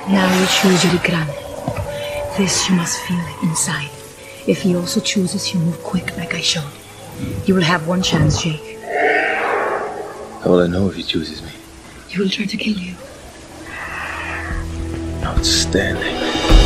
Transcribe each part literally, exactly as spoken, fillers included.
Now you choose your Gran. This you must feel inside. If he also chooses, you move quick like I showed. You will have one chance, Jake. How will I know if he chooses me? He will try to kill you. Outstanding.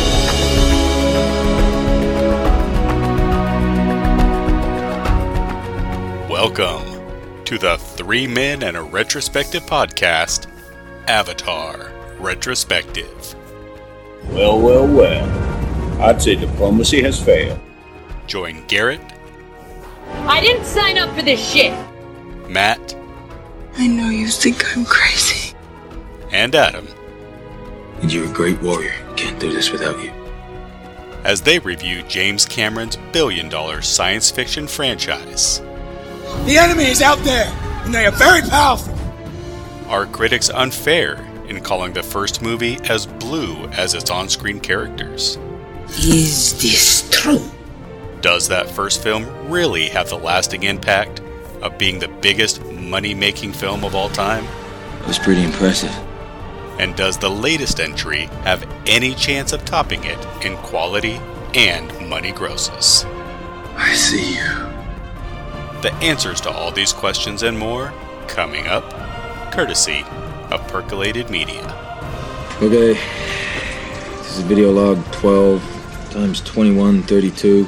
Welcome to the Three Men and a Retrospective podcast, Avatar Retrospective. Well, well, well. I'd say diplomacy has failed. Join Garrett. I didn't sign up for this shit. Matt. I know you think I'm crazy. And Adam. And you're a great warrior. Can't do this without you. As they review James Cameron's billion-dollar science fiction franchise. The enemy is out there, and they are very powerful. Are critics unfair in calling the first movie as blue as its on-screen characters? Is this true? Does that first film really have the lasting impact of being the biggest money-making film of all time? It was pretty impressive. And does the latest entry have any chance of topping it in quality and money grosses? I see you. The answers to all these questions and more coming up, courtesy of Percolated Media. Okay, this is video log twelve times twenty-one thirty-two.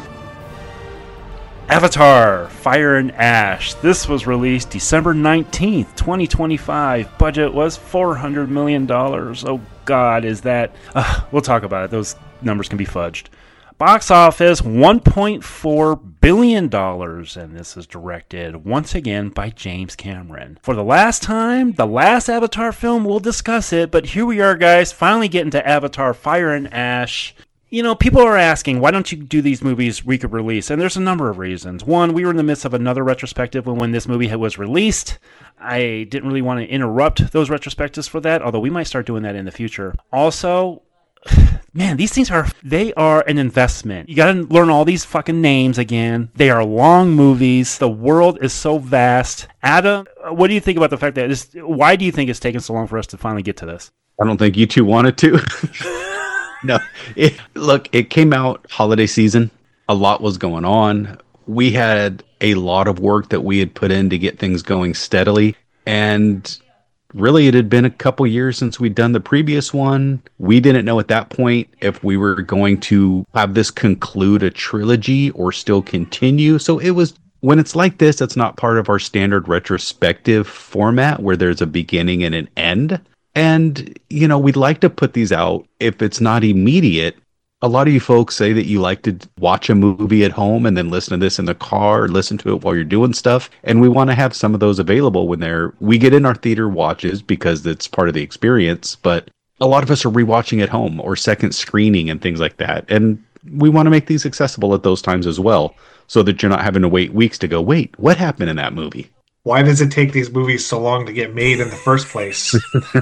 Avatar Fire and Ash. This was released December nineteenth, twenty twenty-five. Budget was four hundred million dollars. Oh God, is that... Uh, we'll talk about it. Those numbers can be fudged. Box office, one point four billion dollars, and this is directed once again by James Cameron. For the last time, the last Avatar film, we'll discuss it, but here we are, guys, finally getting to Avatar Fire and Ash. You know, people are asking, why don't you do these movies week of release? And there's a number of reasons. One, we were in the midst of another retrospective when, when this movie was released. I didn't really want to interrupt those retrospectives for that, although we might start doing that in the future. Also, man, these things are, they are an investment. You gotta learn all these fucking names again. They are long movies. The world is so vast. Adam, what do you think about the fact that this, why do you think it's taken so long for us to finally get to this? I don't think you two wanted to. No, it, look, it came out holiday season. A lot was going on. We had a lot of work that we had put in to get things going steadily. And really, it had been a couple years since we'd done the previous one. We didn't know at that point if we were going to have this conclude a trilogy or still continue. So it was, when it's like this, it's not part of our standard retrospective format where there's a beginning and an end. And, you know, we'd like to put these out if it's not immediate. A lot of you folks say that you like to watch a movie at home and then listen to this in the car or listen to it while you're doing stuff. And we want to have some of those available when they're, we get in our theater watches because it's part of the experience. But a lot of us are rewatching at home or second screening and things like that. And we want to make these accessible at those times as well, so that you're not having to wait weeks to go, wait, what happened in that movie? Why does it take these movies so long to get made in the first place?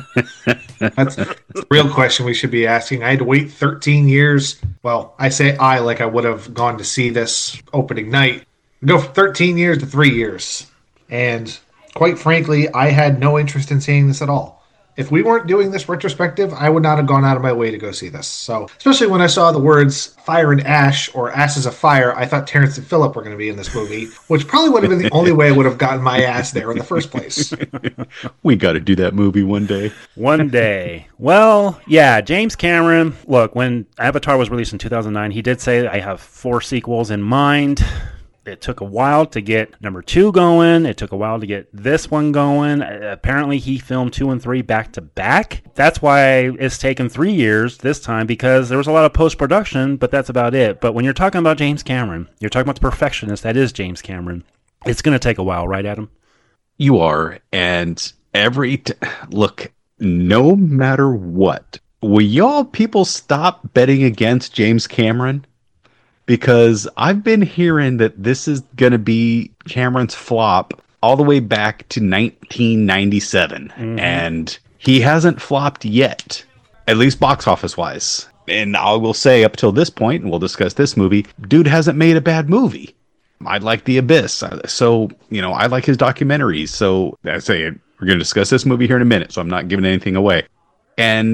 That's the real question we should be asking. I had to wait thirteen years. Well, I say I like I would have gone to see this opening night. Go from thirteen years to three years. And quite frankly, I had no interest in seeing this at all. If we weren't doing this retrospective, I would not have gone out of my way to go see this. So, especially when I saw the words Fire and Ash or Ashes of Fire, I thought Terrence and Phillip were going to be in this movie, which probably would have been the only way I would have gotten my ass there in the first place. We got to do that movie one day. One day. Well, yeah, James Cameron, look, when Avatar was released in two thousand nine, he did say, I have four sequels in mind. It took a while to get number two going. It took a while to get this one going. Apparently, he filmed two and three back to back. That's why it's taken three years this time, because there was a lot of post-production, but that's about it. But when you're talking about James Cameron, you're talking about the perfectionist that is James Cameron. It's going to take a while, right, Adam? You are. And every... T- look, no matter what, will y'all people stop betting against James Cameron? Because I've been hearing that this is going to be Cameron's flop all the way back to nineteen ninety-seven. Mm-hmm. And he hasn't flopped yet, at least box office wise. And I will say up till this point, and we'll discuss this movie, dude hasn't made a bad movie. I like The Abyss. So, you know, I like his documentaries. So I say we're going to discuss this movie here in a minute, so I'm not giving anything away. And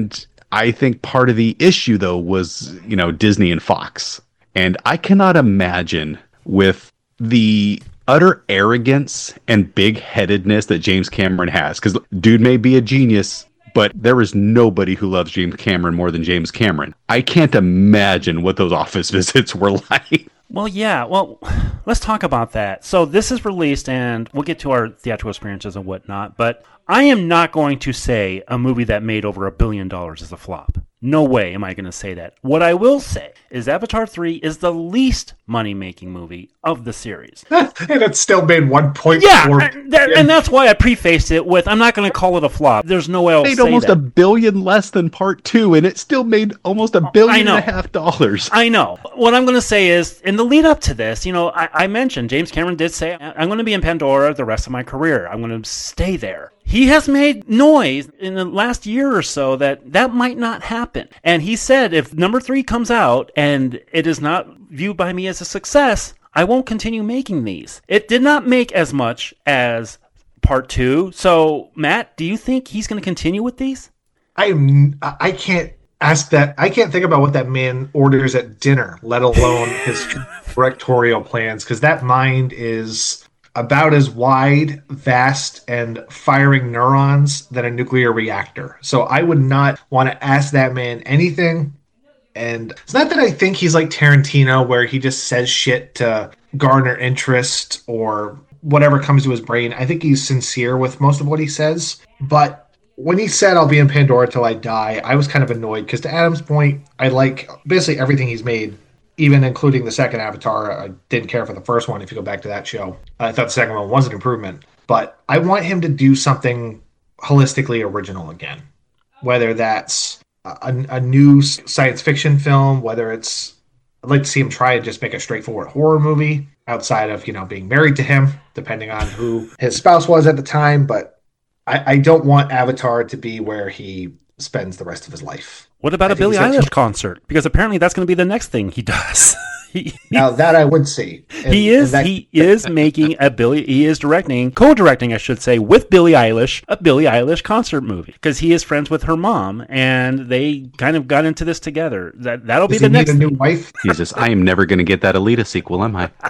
I think part of the issue, though, was, you know, Disney and Fox. And I cannot imagine with the utter arrogance and big-headedness that James Cameron has, because dude may be a genius, but there is nobody who loves James Cameron more than James Cameron. I can't imagine what those office visits were like. Well, yeah. Well, let's talk about that. So this is released, and we'll get to our theatrical experiences and whatnot, but I am not going to say a movie that made over a billion dollars is a flop. No way am I going to say that. What I will say is Avatar three is the least money-making movie of the series. And it still made one point four. Yeah, and, that, and that's why I prefaced it with, I'm not going to call it a flop. There's no way I'll say that. It made almost a billion less than part two, and it still made almost a billion and a half dollars. I know. What I'm going to say is, in the lead up to this, you know, I, I mentioned, James Cameron did say, I'm going to be in Pandora the rest of my career. I'm going to stay there. He has made noise in the last year or so that that might not happen. And he said if number three comes out and it is not viewed by me as a success, I won't continue making these. It did not make as much as part two. So, Matt, do you think he's going to continue with these? I I can't ask that. I can't think about what that man orders at dinner, let alone his directorial plans, because that mind is about as wide, vast, and firing neurons than a nuclear reactor. So I would not want to ask that man anything. And it's not that I think he's like Tarantino, where he just says shit to garner interest or whatever comes to his brain. I think he's sincere with most of what he says. But when he said, I'll be in Pandora till I die, I was kind of annoyed because, to Adam's point, I like basically everything he's made. Even including the second Avatar. I didn't care for the first one, if you go back to that show. I thought the second one was an improvement. But I want him to do something holistically original again. Whether that's a, a new science fiction film, whether it's... I'd like to see him try and just make a straightforward horror movie outside of, you know, being married to him, depending on who his spouse was at the time. But I, I don't want Avatar to be where he spends the rest of his life. What about I a Billie think Eilish concert? Because apparently that's going to be the next thing he does. he, now that I would see. And, he is that... he is making a Billie. He is directing, co-directing, I should say, with Billie Eilish, a Billie Eilish concert movie because he is friends with her mom, and they kind of got into this together. That that'll Does be the he next. Need a new wife. Jesus, I am never going to get that Alita sequel, am I?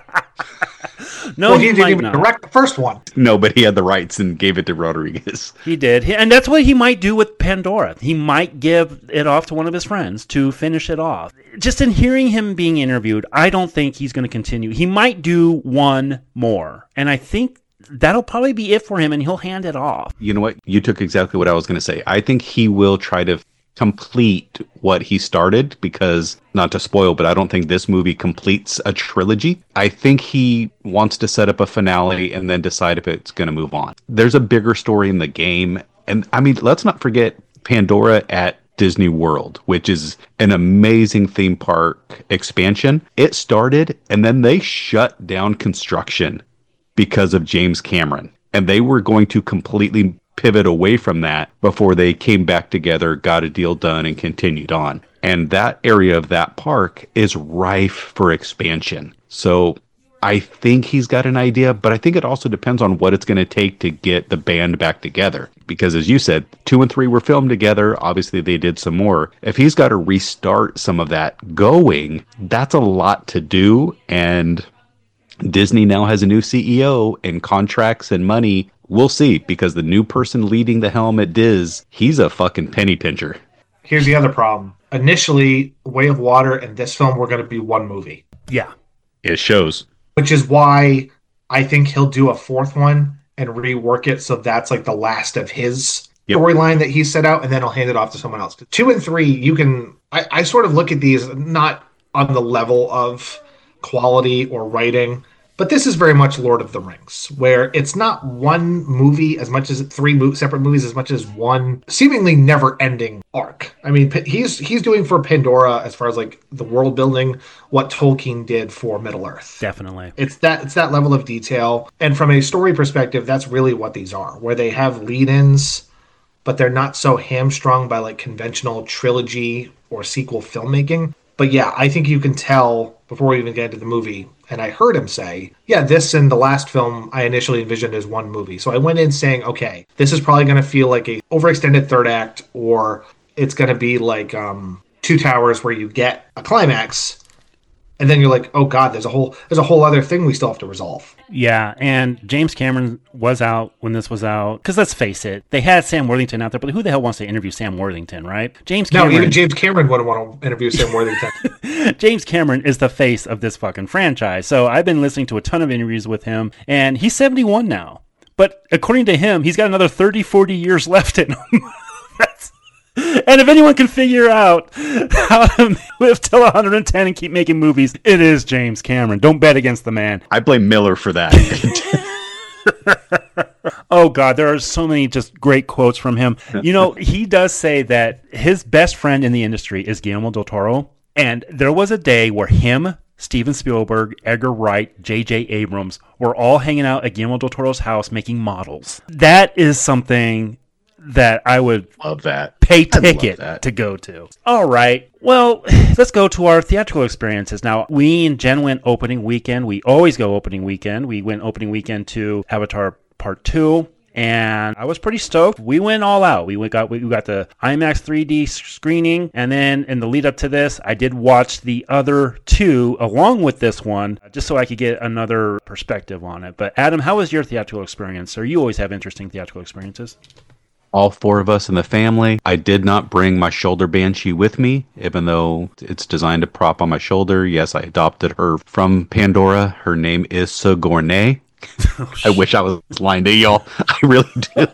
No, well, he, he didn't even not. direct the first one. No, but he had the rights and gave it to Rodriguez. He did. He, and that's what he might do with Pandora. He might give it off to one of his friends to finish it off. Just in hearing him being interviewed, I don't think he's going to continue. He might do one more. And I think that'll probably be it for him, and he'll hand it off. You know what? You took exactly what I was going to say. I think he will try to complete what he started because, not to spoil, but I don't think this movie completes a trilogy. I think he wants to set up a finale and then decide if it's going to move on. There's a bigger story in the game. And I mean, let's not forget Pandora at Disney World, which is an amazing theme park expansion. It started and then they shut down construction because of James Cameron. And they were going to completely pivot away from that before they came back together, got a deal done, and continued on. And that area of that park is rife for expansion. So I think he's got an idea, but I think it also depends on what it's going to take to get the band back together. Because as you said, two and three were filmed together. Obviously, they did some more. If he's got to restart some of that going, that's a lot to do. And Disney now has a new C E O, and contracts and money. We'll see, because the new person leading the helm at Diz, he's a fucking penny pincher. Here's the other problem. Initially, Way of Water and this film were going to be one movie. Yeah. It shows. Which is why I think he'll do a fourth one and rework it so that's like the last of his yep. storyline that he set out, and then he'll hand it off to someone else. Two and three, you can... I, I sort of look at these not on the level of quality or writing, but this is very much Lord of the Rings, where it's not one movie as much as three mo- separate movies, as much as one seemingly never-ending arc. I mean, he's he's doing for Pandora, as far as like the world building, what Tolkien did for Middle-earth. Definitely. It's that it's that level of detail. And from a story perspective, that's really what these are, where they have lead-ins, but they're not so hamstrung by like conventional trilogy or sequel filmmaking. But yeah, I think you can tell before we even get into the movie, and I heard him say, yeah, this and the last film I initially envisioned as one movie. So I went in saying, okay, this is probably going to feel like a overextended third act or it's going to be like um, Two Towers where you get a climax and then you're like, oh God, there's a whole there's a whole other thing we still have to resolve. Yeah, and James Cameron was out when this was out. Because let's face it, they had Sam Worthington out there, but who the hell wants to interview Sam Worthington, right? James Cameron. No, even James Cameron wouldn't want to interview Sam Worthington. James Cameron is the face of this fucking franchise. So I've been listening to a ton of interviews with him, and he's seventy-one now. But according to him, he's got another thirty, forty years left in him. That's... And if anyone can figure out how to live till one hundred ten and keep making movies, it is James Cameron. Don't bet against the man. I blame Miller for that. Oh, God, there are so many just great quotes from him. You know, he does say that his best friend in the industry is Guillermo del Toro. And there was a day where him, Steven Spielberg, Edgar Wright, J J Abrams were all hanging out at Guillermo del Toro's house making models. That is something that I would love that pay ticket to go to. All right. Well, let's go to our theatrical experiences. Now, we and Jen went opening weekend. We always go opening weekend. We went opening weekend to Avatar Part two. And I was pretty stoked. We went all out. We went got we got the IMAX three D screening, and then in the lead up to this, I did watch the other two along with this one, just so I could get another perspective on it. But Adam, how was your theatrical experience? Or you always have interesting theatrical experiences? All four of us in the family. I did not bring my shoulder banshee with me, even though it's designed to prop on my shoulder. Yes, I adopted her from Pandora. Her name is Sigourney. Oh, I wish I was lying to y'all. I really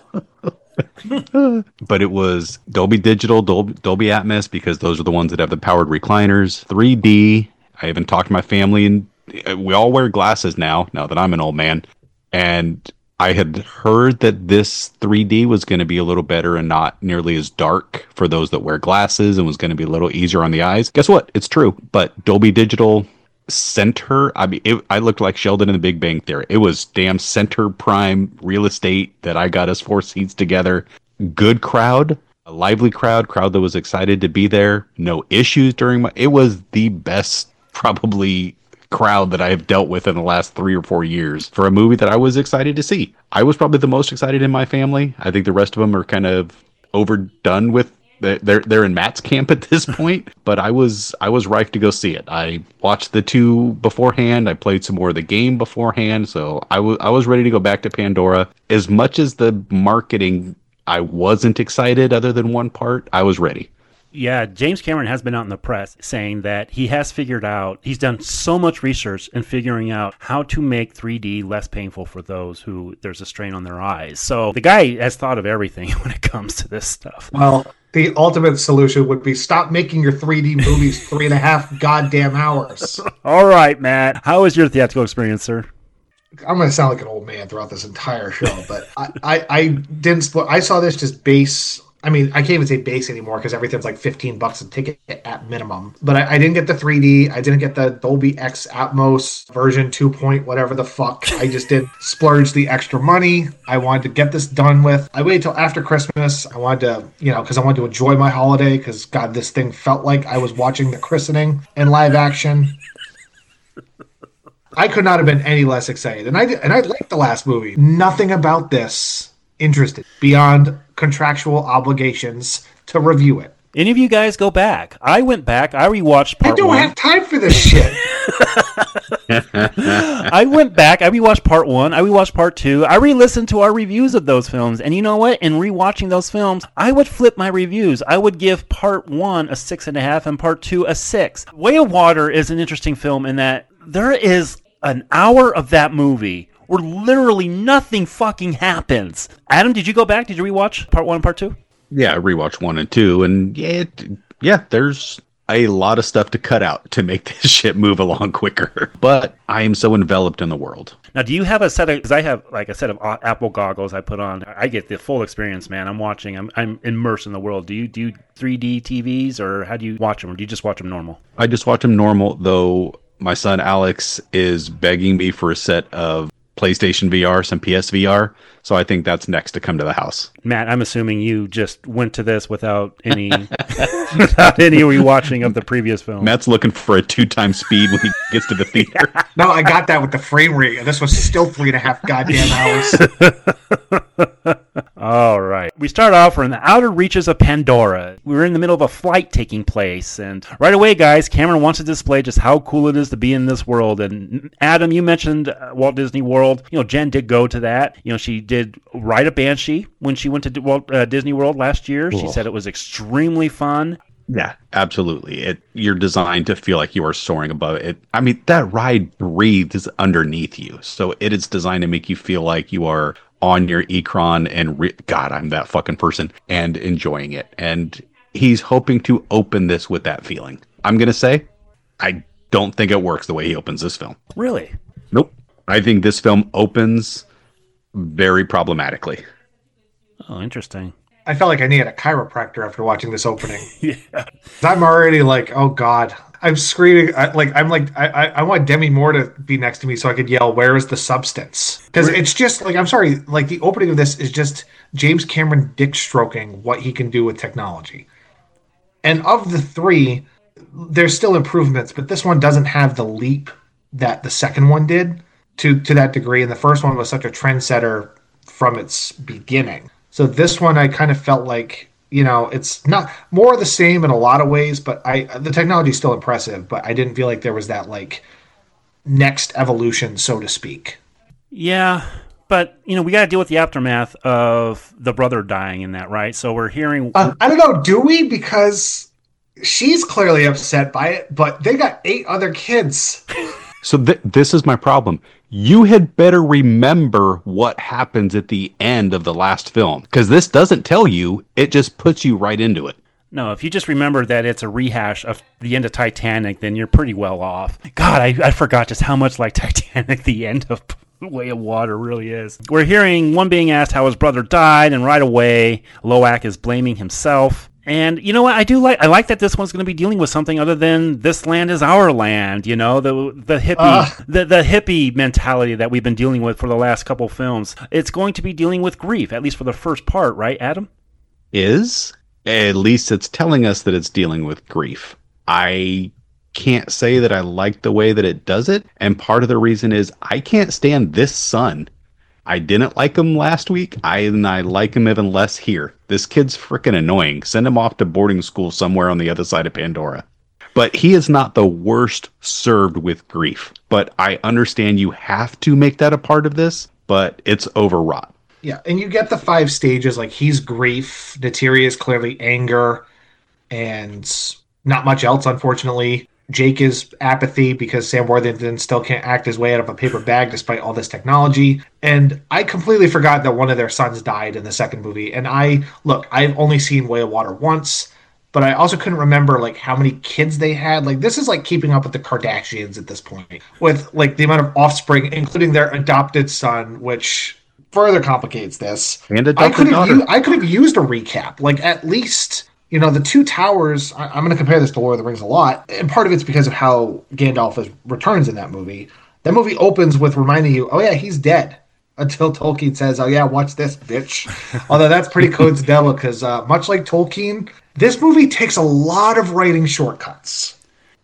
do. But it was Dolby Digital, Dolby, Dolby Atmos, because those are the ones that have the powered recliners. three D. I even talked to my family, and we all wear glasses now, now that I'm an old man. And I had heard that this three D was going to be a little better and not nearly as dark for those that wear glasses and was going to be a little easier on the eyes. Guess what? It's true. But Dolby Digital center, I mean, it, I looked like Sheldon in the Big Bang Theory. It was damn center prime real estate that I got us four seats together. Good crowd, a lively crowd, crowd that was excited to be there. No issues during my, it was the best probably crowd that I have dealt with in the last three or four years for a movie that I was excited to see. I was probably the most excited in my family. I think the rest of them are kind of overdone with They're they're in Matt's camp at this point, but I was I was ripe to go see it. I watched the two beforehand. I played some more of the game beforehand, so I was I was ready to go back to Pandora. As much as the marketing, I wasn't excited. Other than one part, I was ready. Yeah, James Cameron has been out in the press saying that he has figured out, he's done so much research in figuring out how to make three D less painful for those who there's a strain on their eyes. So the guy has thought of everything when it comes to this stuff. Well, the ultimate solution would be stop making your three D movies three and a half goddamn hours. All right, Matt. How was your theatrical experience, sir? I'm going to sound like an old man throughout this entire show, but I, I, I didn't split. I saw this just base. I mean, I can't even say base anymore because everything's like fifteen bucks a ticket at minimum. But I, I didn't get the three D. I didn't get the Dolby X Atmos version two point whatever the fuck. I just did splurge the extra money. I wanted to get this done with. I waited till after Christmas. I wanted to, you know, because I wanted to enjoy my holiday because, God, this thing felt like I was watching The Christening in live action. I could not have been any less excited. And I did, and I liked the last movie. Nothing about this interested beyond contractual obligations to review it. Any of you guys go back? I went back. I rewatched part one. I don't one. have time for this shit. I went back. I rewatched part one. I rewatched part two. I re-listened to our reviews of those films. And you know what? In rewatching those films, I would flip my reviews. I would give part one a six and a half and part two a six. Way of Water is an interesting film in that there is an hour of that movie where literally nothing fucking happens. Adam, did you go back? Did you rewatch part one and part two? Yeah, I rewatched one and two, and yeah, it, yeah, there's a lot of stuff to cut out to make this shit move along quicker. But I am so enveloped in the world. Now, do you have a set of, because I have like a set of Apple goggles I put on. I get the full experience, man. I'm watching, I'm I'm immersed in the world. Do you do three D T Vs, or how do you watch them? Or do you just watch them normal? I just watch them normal, though my son Alex is begging me for a set of PlayStation V R, some P S V R, so I think that's next to come to the house. Matt, I'm assuming you just went to this without any without any rewatching of the previous film. Matt's looking for a two-time speed when he gets to the theater. No, I got that with the frame rate, and this was still three and a half goddamn hours. All right. We start off, we're in the outer reaches of Pandora. We're in the middle of a flight taking place. And right away, guys, Cameron wants to display just how cool it is to be in this world. And Adam, you mentioned uh, Walt Disney World. You know, Jen did go to that. You know, she did ride a Banshee when she went to Walt uh, Disney World last year. Cool. She said it was extremely fun. Yeah, absolutely. It you're designed to feel like you are soaring above it. I mean, that ride breathes underneath you. So it is designed to make you feel like you are on your Ekron and re- God, I'm that fucking person and enjoying it. And he's hoping to open this with that feeling. I'm going to say, I don't think it works the way he opens this film. Really? Nope. I think this film opens very problematically. Oh, interesting. I felt like I needed a chiropractor after watching this opening. Yeah. I'm already like, oh God. I'm screaming. I, like I'm like I, I want Demi Moore to be next to me so I could yell, "Where is the substance?" Because it's just like I'm sorry. Like the opening of this is just James Cameron dick stroking what he can do with technology. And of the three, there's still improvements, but this one doesn't have the leap that the second one did to to that degree. And the first one was such a trendsetter from its beginning. So this one, I kind of felt like. You know, it's not more of the same in a lot of ways, but I the technology is still impressive, but I didn't feel like there was that like next evolution, so to speak. Yeah, but you know, we got to deal with the aftermath of the brother dying in that, right? So we're hearing. Uh, I don't know, do we? Because she's clearly upset by it, but they got eight other kids. So th- this is my problem. You had better remember what happens at the end of the last film, because this doesn't tell you, it just puts you right into it. No, if you just remember that it's a rehash of the end of Titanic, then you're pretty well off. God, I, I forgot just how much like Titanic the end of Way of Water really is. We're hearing one being asked how his brother died, and right away, Loak is blaming himself. And you know what? I do like. I like that this one's going to be dealing with something other than this land is our land. You know, the the hippie uh. the the hippie mentality that we've been dealing with for the last couple films. It's going to be dealing with grief, at least for the first part, right, Adam? Is at least it's telling us that it's dealing with grief. I can't say that I like the way that it does it, and part of the reason is I can't stand this son. I didn't like him last week, I and I like him even less here. This kid's freaking annoying. Send him off to boarding school somewhere on the other side of Pandora. But he is not the worst served with grief. But I understand you have to make that a part of this, but it's overwrought. Yeah, and you get the five stages. Like, he's grief, Neytiri is clearly anger, and not much else, unfortunately. Jake is apathy because Sam Worthington still can't act his way out of a paper bag despite all this technology. And I completely forgot that one of their sons died in the second movie. And I, look, I've only seen Way of Water once, but I also couldn't remember like how many kids they had. Like, this is like keeping up with the Kardashians at this point, with like the amount of offspring, including their adopted son, which further complicates this. And I adopted could have daughter. u- I could have used a recap, like at least. You know, the Two Towers, I- I'm going to compare this to Lord of the Rings a lot, and part of it's because of how Gandalf is, returns in that movie. That movie opens with reminding you, oh yeah, he's dead, until Tolkien says, oh yeah, watch this, bitch. Although that's pretty coincidental, because uh, much like Tolkien, this movie takes a lot of writing shortcuts.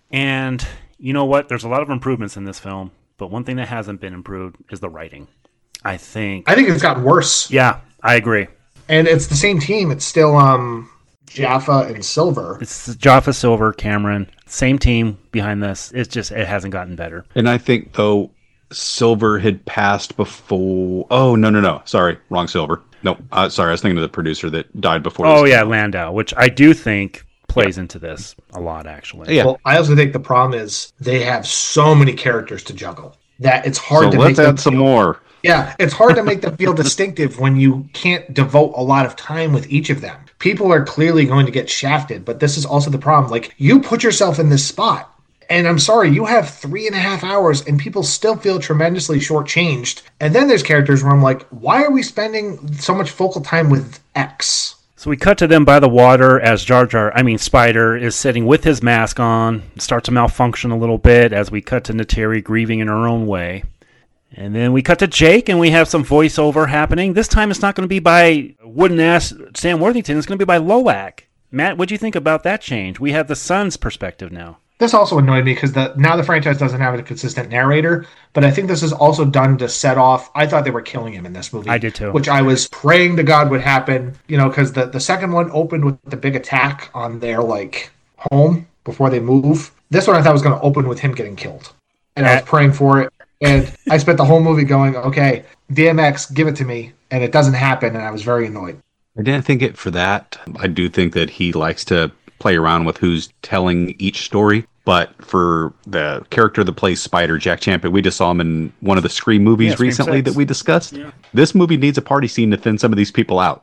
And you know what? There's a lot of improvements in this film, but one thing that hasn't been improved is the writing. I think... I think it's gotten worse. Yeah, I agree. And it's the same team. It's still... um. Jaffa and Silver. It's Jaffa, Silver, Cameron, same team behind this. It's just, it hasn't gotten better. And I think, though, Silver had passed before... Oh, no, no, no. Sorry. Wrong Silver. No, uh, sorry. I was thinking of the producer that died before Oh, this yeah, Landau, which I do think plays yeah. into this a lot, actually. Yeah. Well, I also think the problem is they have so many characters to juggle that it's hard so to let's make add some feel, more. Yeah, it's hard to make them feel distinctive when you can't devote a lot of time with each of them. People are clearly going to get shafted, but this is also the problem. Like, you put yourself in this spot, and I'm sorry, you have three and a half hours, and people still feel tremendously shortchanged. And then there's characters where I'm like, why are we spending so much focal time with X? So we cut to them by the water as Jar Jar, I mean Spider, is sitting with his mask on, starts to malfunction a little bit as we cut to Neytiri grieving in her own way. And then we cut to Jake, and we have some voiceover happening. This time it's not going to be by wooden-ass Sam Worthington. It's going to be by Loak. Matt, what do you think about that change? We have the son's perspective now. This also annoyed me because the now the franchise doesn't have a consistent narrator, but I think this is also done to set off. I thought they were killing him in this movie. I did too. Which I was praying to God would happen, you know, because the, the second one opened with the big attack on their, like, home before they move. This one I thought was going to open with him getting killed. And I was praying for it. And I spent the whole movie going, okay, D M X, give it to me. And it doesn't happen, and I was very annoyed. I didn't think it for that. I do think that he likes to play around with who's telling each story. But for the character that plays Spider, Jack Champion, we just saw him in one of the Scream movies yeah, recently Scream that we discussed. Yeah. This movie needs a party scene to thin some of these people out.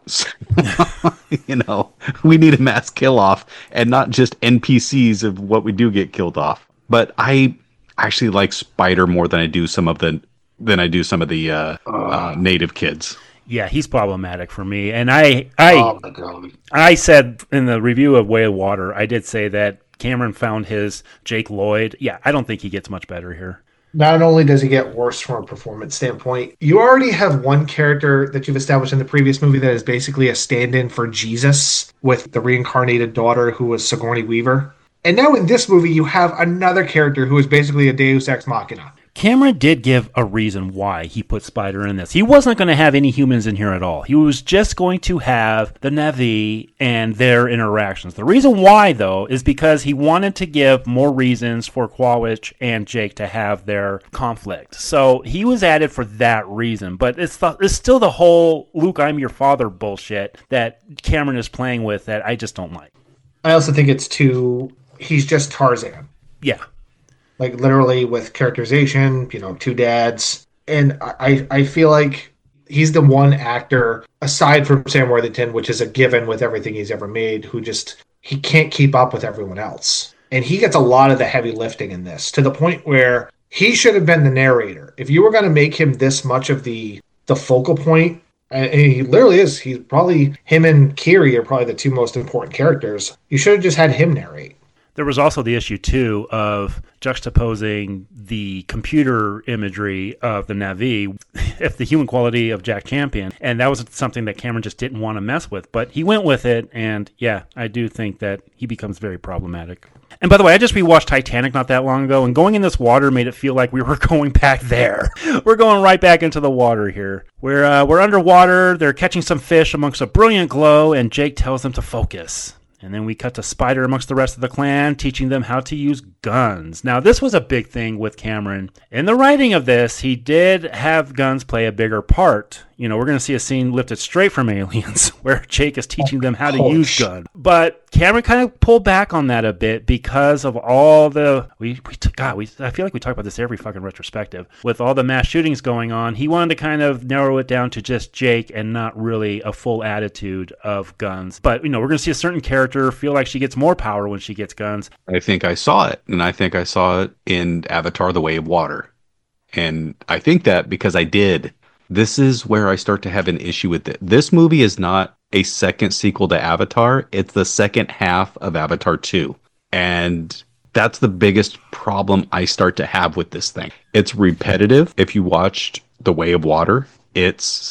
You know, we need a mass kill off and not just N P Cs of what we do get killed off. But I actually like Spider more than I do some of the than I do some of the uh, uh, uh, native kids. Yeah, he's problematic for me. And I I oh my God. I said in the review of Way of Water, I did say that Cameron found his Jake Lloyd. Yeah, I don't think he gets much better here. Not only does he get worse from a performance standpoint, you already have one character that you've established in the previous movie that is basically a stand-in for Jesus with the reincarnated daughter who was Sigourney Weaver. And now in this movie, you have another character who is basically a Deus Ex Machina. Cameron did give a reason why he put Spider in this. He wasn't going to have any humans in here at all. He was just going to have the Na'vi and their interactions. The reason why, though, is because he wanted to give more reasons for Kwawich and Jake to have their conflict. So he was added for that reason. But it's, the, it's still the whole Luke, I'm your father bullshit that Cameron is playing with that I just don't like. I also think it's too... He's just Tarzan. Yeah. Like, literally with characterization, you know, two dads. And I, I feel like he's the one actor, aside from Sam Worthington, which is a given with everything he's ever made, who just, he can't keep up with everyone else. And he gets a lot of the heavy lifting in this, to the point where he should have been the narrator. If you were going to make him this much of the, the focal point, and he literally is, he's probably, him and Kiri are probably the two most important characters, you should have just had him narrate. There was also the issue, too, of juxtaposing the computer imagery of the Na'vi with the human quality of Jack Champion. And that was something that Cameron just didn't want to mess with. But he went with it, and yeah, I do think that he becomes very problematic. And by the way, I just rewatched Titanic not that long ago, and going in this water made it feel like we were going back there. We're going right back into the water here. We're, uh, we're underwater, they're catching some fish amongst a brilliant glow, and Jake tells them to focus. And then we cut to Spider amongst the rest of the clan, teaching them how to use guns. Now, this was a big thing with Cameron. In the writing of this, he did have guns play a bigger part. You know, we're going to see a scene lifted straight from Aliens where Jake is teaching them how to oh, use guns. But Cameron kind of pulled back on that a bit because of all the... we, we God, we, I feel like we talk about this every fucking retrospective. With all the mass shootings going on, he wanted to kind of narrow it down to just Jake and not really a full attitude of guns. But, you know, we're going to see a certain character feel like she gets more power when she gets guns. I think I saw it, and I think I saw it in Avatar: The Way of Water. And I think that because I did... This is where I start to have an issue with it. This movie is not a second sequel to Avatar. It's the second half of Avatar two. And that's the biggest problem I start to have with this thing. It's repetitive. If you watched The Way of Water, it's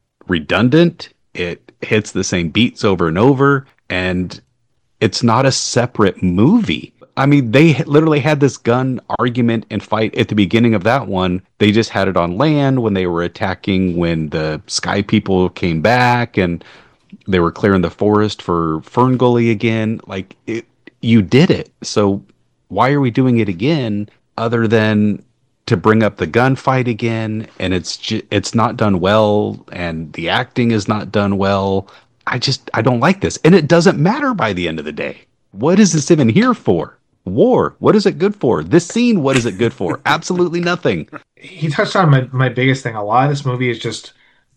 redundant. It hits the same beats over and over. And it's not a separate movie. I mean, they literally had this gun argument and fight at the beginning of that one. They just had it on land when they were attacking when the Sky People came back and they were clearing the forest for Fern Gully again. Like, it, you did it. So why are we doing it again other than to bring up the gunfight again? And it's ju- it's not done well, and the acting is not done well. I just, I don't like this. And it doesn't matter by the end of the day. What is this even here for? War. What is it good for? This scene, what is it good for? Absolutely nothing. He touched on my, my biggest thing. A lot of this movie is just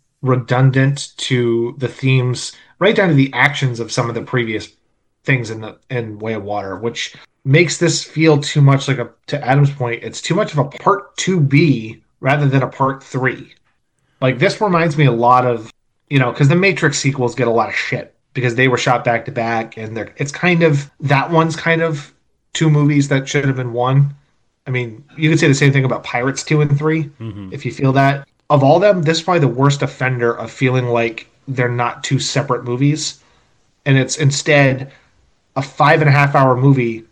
redundant to the themes, right down to the actions of some of the previous things in the in Way of Water, which makes this feel too much like a, to Adam's point, it's too much of a part two B rather than a part three. Like, this reminds me a lot of, you know, because the Matrix sequels get a lot of shit because they were shot back to back, and they're it's kind of, that one's kind of two movies that should have been one. I mean, you could say the same thing about Pirates two and three, mm-hmm. if you feel that. Of all them, this is probably the worst offender of feeling like they're not two separate movies. And it's instead a five and a half hour movie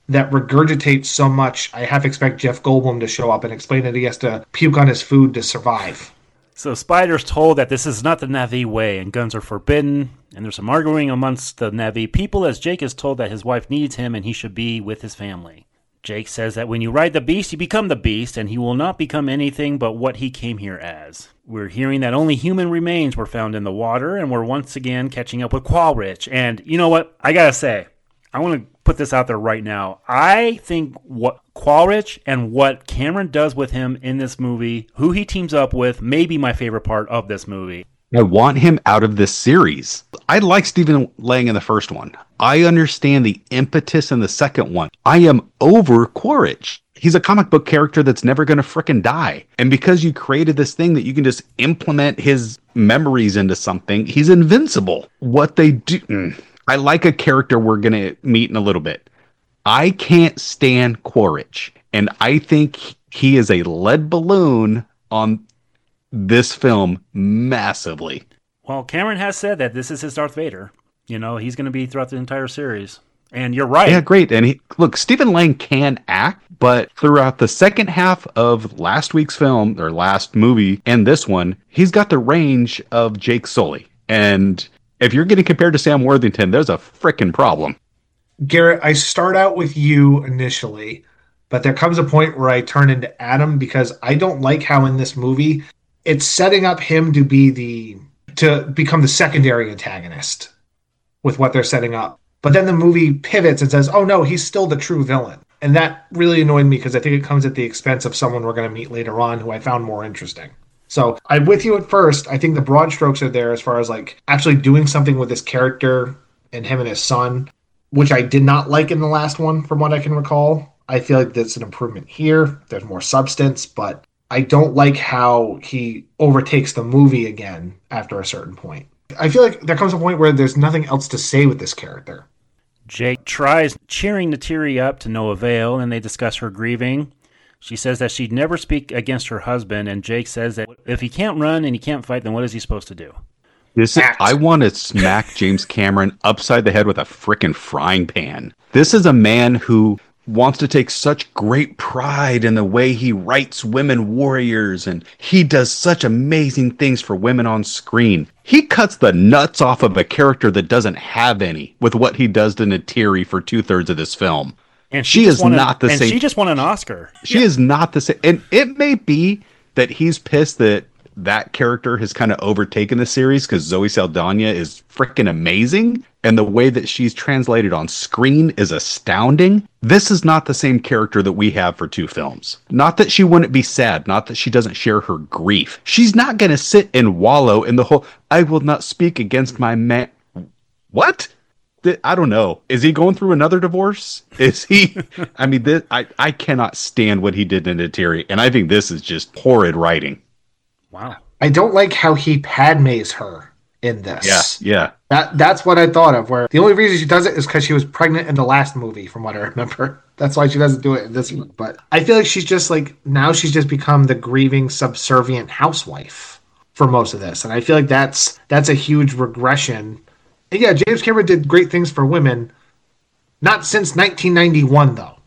that regurgitates so much, I half expect Jeff Goldblum to show up and explain that he has to puke on his food to survive. So Spider's told that this is not the Na'vi way and guns are forbidden, and there's some arguing amongst the Na'vi people as Jake is told that his wife needs him and he should be with his family. Jake says that when you ride the beast, you become the beast, and he will not become anything but what he came here as. We're hearing that only human remains were found in the water, and we're once again catching up with Qualrich. And you know what? I gotta say, I want to put this out there right now. I think what Qualrich and what Cameron does with him in this movie, who he teams up with, may be my favorite part of this movie. I want him out of this series. I like Stephen Lang in the first one. I understand the impetus in the second one. I am over Quaritch. He's a comic book character that's never going to frickin' die. And because you created this thing that you can just implement his memories into something, he's invincible. What they do... Mm, I like a character we're going to meet in a little bit. I can't stand Quaritch. And I think he is a lead balloon on this film massively. Well, Cameron has said that this is his Darth Vader. You know, he's going to be throughout the entire series. And you're right. Yeah, great. And he, look, Stephen Lang can act, but throughout the second half of last week's film, or last movie, and this one, he's got the range of Jake Sully. And if you're getting compared to Sam Worthington, there's a frickin' problem. Garrett, I start out with you initially, but there comes a point where I turn into Adam because I don't like how in this movie it's setting up him to be the to become the secondary antagonist with what they're setting up. But then the movie pivots and says, oh no, he's still the true villain. And that really annoyed me because I think it comes at the expense of someone we're going to meet later on who I found more interesting. So I'm with you at first. I think the broad strokes are there as far as like actually doing something with this character and him and his son, which I did not like in the last one from what I can recall. I feel like that's an improvement here. There's more substance, but I don't like how he overtakes the movie again after a certain point. I feel like there comes a point where there's nothing else to say with this character. Jake tries cheering Neytiri up to no avail, and they discuss her grieving. She says that she'd never speak against her husband, and Jake says that if he can't run and he can't fight, then what is he supposed to do? This is, I want to smack James Cameron upside the head with a frickin' frying pan. This is a man who wants to take such great pride in the way he writes women warriors, and he does such amazing things for women on screen. He cuts the nuts off of a character that doesn't have any with what he does to Neytiri for two-thirds of this film. And she, she is a, not the and same. She just won an Oscar. She yeah. is not the same. And it may be that he's pissed that that character has kind of overtaken the series because Zoe Saldana is freaking amazing. And the way that she's translated on screen is astounding. This is not the same character that we have for two films. Not that she wouldn't be sad. Not that she doesn't share her grief. She's not going to sit and wallow in the whole, I will not speak against my man. What? I don't know. Is he going through another divorce? Is he? I mean, this, I, I cannot stand what he did in Neytiri. And I think this is just horrid writing. Wow. I don't like how he Padmes her in this. Yeah, yeah. That That's what I thought of, where the only reason she does it is because she was pregnant in the last movie, from what I remember. That's why she doesn't do it in this one. But I feel like she's just like, now she's just become the grieving, subservient housewife for most of this. And I feel like that's that's a huge regression. And yeah, James Cameron did great things for women. Not since nineteen ninety-one, though.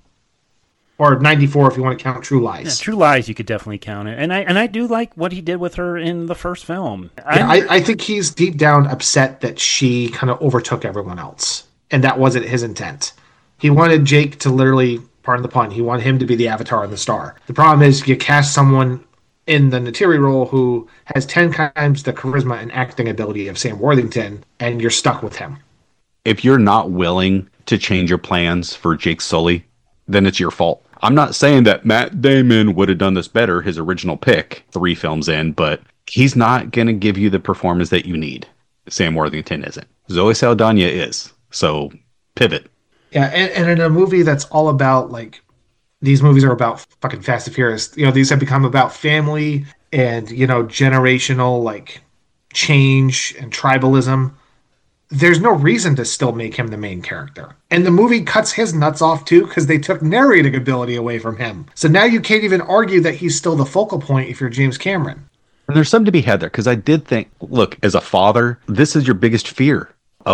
Or ninety-four, if you want to count True Lies. Yeah, True Lies, you could definitely count it. And I and I do like what he did with her in the first film. Yeah, I, I think he's deep down upset that she kind of overtook everyone else. And that wasn't his intent. He wanted Jake to literally, pardon the pun, he wanted him to be the avatar and the star. The problem is you cast someone in the Neytiri role who has ten times the charisma and acting ability of Sam Worthington, and you're stuck with him. If you're not willing to change your plans for Jake Sully, then it's your fault. I'm not saying that Matt Damon would have done this better, his original pick, three films in, but he's not going to give you the performance that you need. Sam Worthington isn't. Zoe Saldana is. So, pivot. Yeah, and, and in a movie that's all about, like, these movies are about fucking Fast and Furious. You know, these have become about family and, you know, generational, like, change and tribalism. There's no reason to still make him the main character. And the movie cuts his nuts off, too, because they took narrating ability away from him. So now you can't even argue that he's still the focal point if you're James Cameron. And there's something to be had there, because I did think, look, as a father, this is your biggest fear of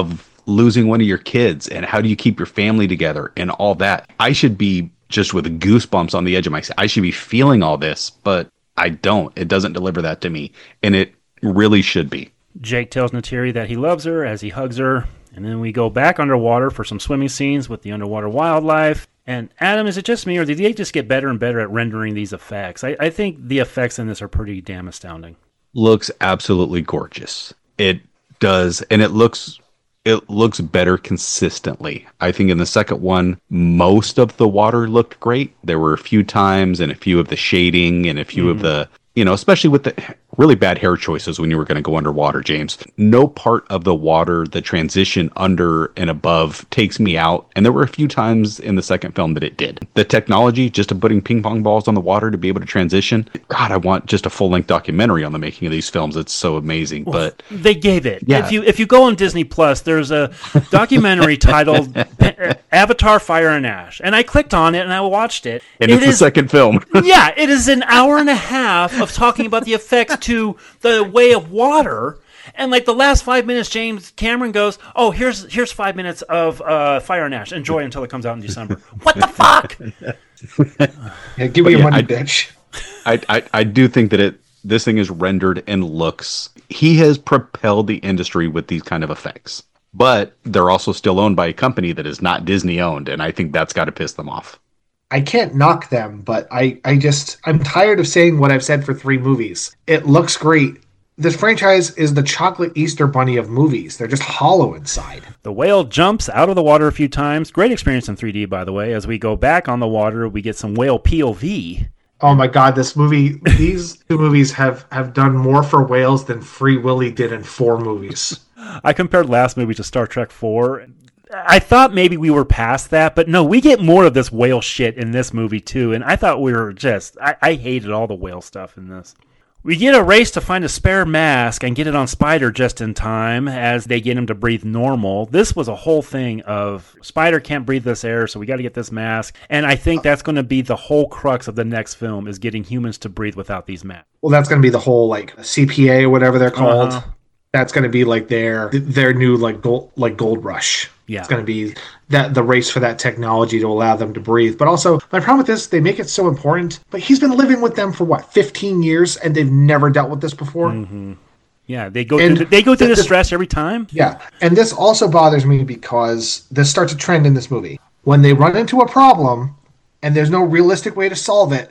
losing one of your kids and how do you keep your family together and all that. I should be just with goosebumps on the edge of my seat. I should be feeling all this, but I don't. It doesn't deliver that to me, and it really should be. Jake tells Neytiri that he loves her as he hugs her, and then we go back underwater for some swimming scenes with the underwater wildlife. And Adam, is it just me, or did they just get better and better at rendering these effects? I, I think the effects in this are pretty damn astounding. Looks absolutely gorgeous. It does, and it looks it looks better consistently. I think in the second one, most of the water looked great. There were a few times and a few of the shading and a few mm. of the, you know, especially with the really bad hair choices when you were going to go underwater, James. No part of the water, the transition under and above takes me out. And there were a few times in the second film that it did. The technology, just to putting ping pong balls on the water to be able to transition. God, I want just a full length documentary on the making of these films. It's so amazing. Well, but they gave it. Yeah. If you if you go on Disney Plus, there's a documentary titled Avatar: Fire and Ash, and I clicked on it and I watched it. And it it's is, the second film. Yeah, it is an hour and a half of talking about the effects to the way of water, and like the last five minutes, James Cameron goes, "Oh, here's here's five minutes of uh, Fire and Ash. Enjoy until it comes out in December." What the fuck? Yeah, give me your yeah, money, I, bitch. I, I I do think that it this thing is rendered and looks. He has propelled the industry with these kind of effects, but they're also still owned by a company that is not Disney owned, and I think that's got to piss them off. I can't knock them, but I, I just, I'm tired of saying what I've said for three movies. It looks great. This franchise is the chocolate Easter bunny of movies. They're just hollow inside. The whale jumps out of the water a few times. Great experience in three D, by the way. As we go back on the water, we get some whale P O V. Oh my God, this movie, these two movies have, have done more for whales than Free Willy did in four movies. I compared last movie to Star Trek four. I thought maybe we were past that, but no, we get more of this whale shit in this movie too, and I thought we were just, I, I hated all the whale stuff in this. We get a race to find a spare mask and get it on Spider just in time as they get him to breathe normal. This was a whole thing of Spider can't breathe this air, so we got to get this mask, and I think that's going to be the whole crux of the next film is getting humans to breathe without these masks. Well, that's going to be the whole like C P A or whatever they're called. Uh-huh. That's going to be like their their new like gold like gold rush. Yeah. It's going to be that the race for that technology to allow them to breathe. But also, my problem with this, they make it so important. But he's been living with them for what, fifteen years, and they've never dealt with this before. Mm-hmm. Yeah, they go through the, they go through the, the stress every time. Yeah, and this also bothers me because this starts a trend in this movie. When they run into a problem and there's no realistic way to solve it,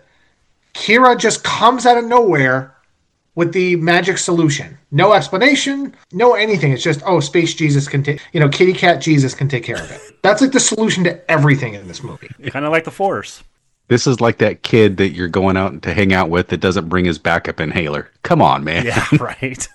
Kira just comes out of nowhere with the magic solution. No explanation, no anything. It's just, oh, Space Jesus can take, you know, Kitty Cat Jesus can take care of it. That's like the solution to everything in this movie. Kind of like the Force. This is like that kid that you're going out to hang out with that doesn't bring his backup inhaler. Come on, man. Yeah, right.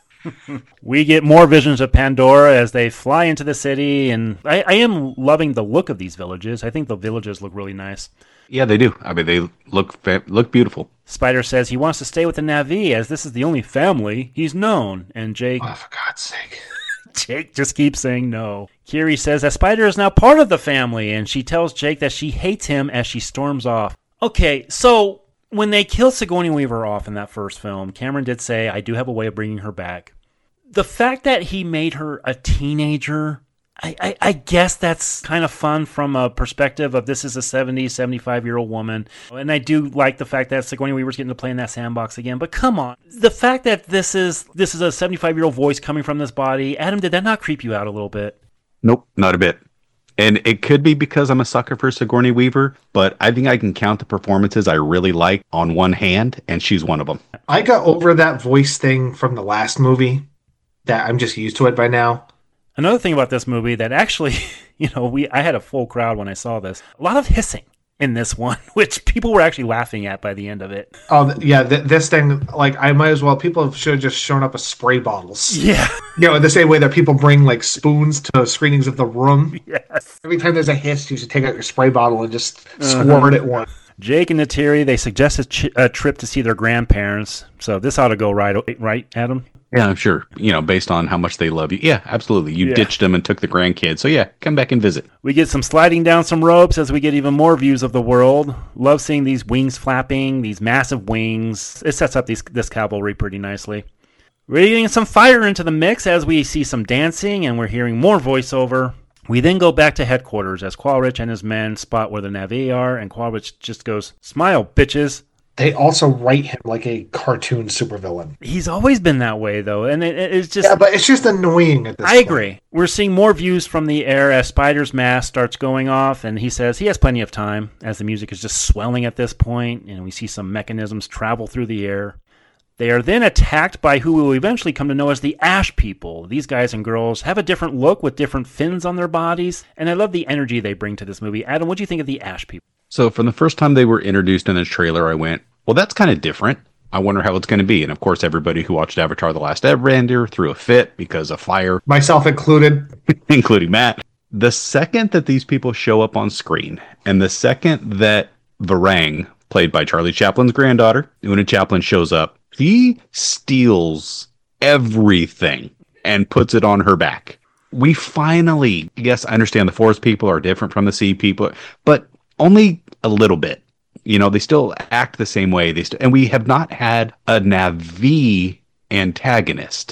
We get more visions of Pandora as they fly into the city, and I, I am loving the look of these villages. I think the villages look really nice. Yeah, they do. I mean, they look look beautiful. Spider says he wants to stay with the Na'vi as this is the only family he's known. And Jake... Oh, for God's sake. Jake just keeps saying no. Kiri says that Spider is now part of the family, and she tells Jake that she hates him as she storms off. Okay, so when they killed Sigourney Weaver off in that first film, Cameron did say, I do have a way of bringing her back. The fact that he made her a teenager... I, I, I guess that's kind of fun from a perspective of this is a seventy, seventy-five-year-old woman. And I do like the fact that Sigourney Weaver's getting to play in that sandbox again. But come on. The fact that this is this is a seventy-five-year-old voice coming from this body, Adam, did that not creep you out a little bit? Nope, not a bit. And it could be because I'm a sucker for Sigourney Weaver, but I think I can count the performances I really like on one hand, and she's one of them. I got over that voice thing from the last movie. That I'm just used to it by now. Another thing about this movie that actually, you know, we I had a full crowd when I saw this. A lot of hissing in this one, which people were actually laughing at by the end of it. Oh, yeah, th- this thing, like, I might as well, people should have just shown up with spray bottles. Yeah. You know, in the same way that people bring, like, spoons to screenings of The Room. Yes. Every time there's a hiss, you should take out your spray bottle and just uh-huh. squirt it once. Jake and Neytiri, they suggest a, ch- a trip to see their grandparents. So this ought to go right, right, Adam? Yeah, I'm sure. You know, based on how much they love you. Yeah, absolutely. You yeah. ditched them and took the grandkids. So yeah, come back and visit. We get some sliding down some ropes as we get even more views of the world. Love seeing these wings flapping, these massive wings. It sets up these, this cavalry pretty nicely. We're getting some fire into the mix as we see some dancing and we're hearing more voiceover. We then go back to headquarters as Quaritch and his men spot where the Na'vi are, and Quaritch just goes, "Smile, bitches." They also write him like a cartoon supervillain. He's always been that way, though, and it, it's just... Yeah, but it's just annoying at this I point. agree. We're seeing more views from the air as Spider's mask starts going off, and he says he has plenty of time, as the music is just swelling at this point, and we see some mechanisms travel through the air. They are then attacked by who we will eventually come to know as the Ash People. These guys and girls have a different look with different fins on their bodies, and I love the energy they bring to this movie. Adam, what do you think of the Ash People? So from the first time they were introduced in this trailer, I went, well, that's kind of different. I wonder how it's going to be. And of course, everybody who watched Avatar The Last Airbender threw a fit because of fire. Myself included. Including Matt. The second that these people show up on screen, and the second that Varang, played by Charlie Chaplin's granddaughter, Una Chaplin, shows up, he steals everything and puts it on her back. We finally, yes, I understand the forest people are different from the sea people, but only a little bit. You know, they still act the same way. They st- and we have not had a Na'vi antagonist.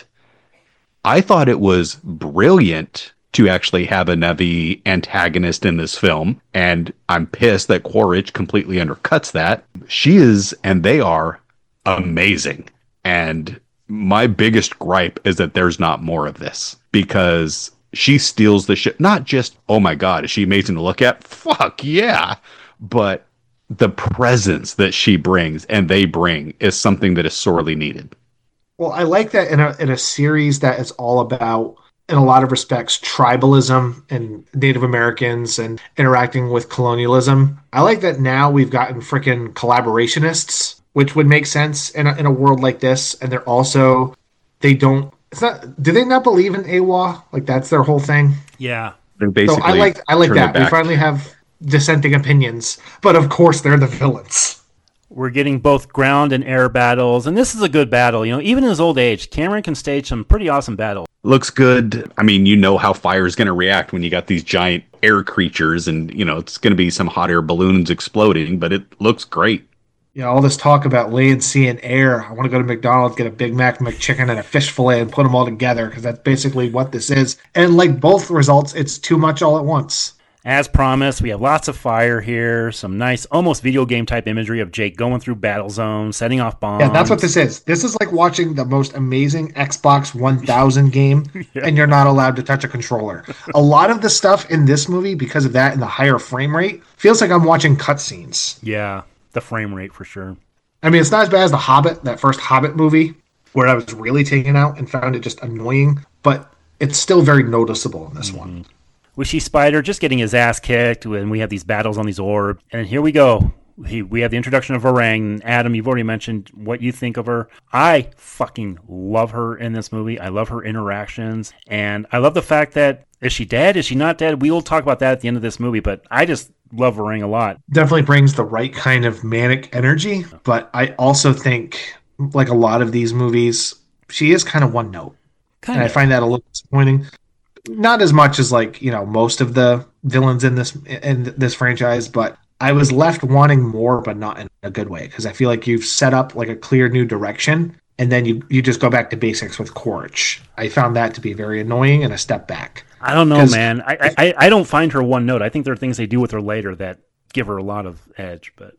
I thought it was brilliant to actually have a Na'vi antagonist in this film, and I'm pissed that Quaritch completely undercuts that. She is, and they are, amazing. And my biggest gripe is that there's not more of this, because she steals the shit. Not just, oh my God, is she amazing to look at? Fuck yeah. But the presence that she brings and they bring is something that is sorely needed. Well, I like that in a in a series that is all about, in a lot of respects, tribalism and Native Americans and interacting with colonialism. I like that now we've gotten freaking collaborationists, which would make sense in a, in a world like this. And they're also, they don't, it's not, do they not believe in A W A? Like that's their whole thing? Yeah. They're basically so I like, I like that. We finally have dissenting opinions, but of course they're the villains. We're getting both ground and air battles, and this is a good battle. You know, even in his old age, Cameron can stage some pretty awesome battles. Looks good. I mean, you know how fire is going to react when you got these giant air creatures, and you know it's going to be some hot air balloons exploding, but it looks great. Yeah, all this talk about land, sea, and air. I want to go to McDonald's, get a Big Mac, McChicken, and a fish fillet, and put them all together, because that's basically what this is. And like both results, it's too much all at once. As promised, we have lots of fire here, some nice, almost video game type imagery of Jake going through battle zones, setting off bombs. Yeah, that's what this is. This is like watching the most amazing Xbox one thousand game, yeah. And you're not allowed to touch a controller. A lot of the stuff in this movie, because of that and the higher frame rate, feels like I'm watching cutscenes. Yeah, the frame rate for sure. I mean, it's not as bad as The Hobbit, that first Hobbit movie, where I was really taken out and found it just annoying, but it's still very noticeable in this mm-hmm. one. We see Spider just getting his ass kicked, and we have these battles on these orbs. And here we go. We, we have the introduction of Varang. Adam, you've already mentioned what you think of her. I fucking love her in this movie. I love her interactions. And I love the fact that, is she dead? Is she not dead? We will talk about that at the end of this movie, but I just love Varang a lot. Definitely brings the right kind of manic energy, but I also think, like a lot of these movies, she is kind of one note. Kind and of. I find that a little disappointing. Not as much as like, you know, most of the villains in this in this franchise, but I was left wanting more, but not in a good way, because I feel like you've set up like a clear new direction, and then you, you just go back to basics with Quaritch. I found that to be very annoying and a step back. I don't know, man. I, I I don't find her one note. I think there are things they do with her later that give her a lot of edge, but...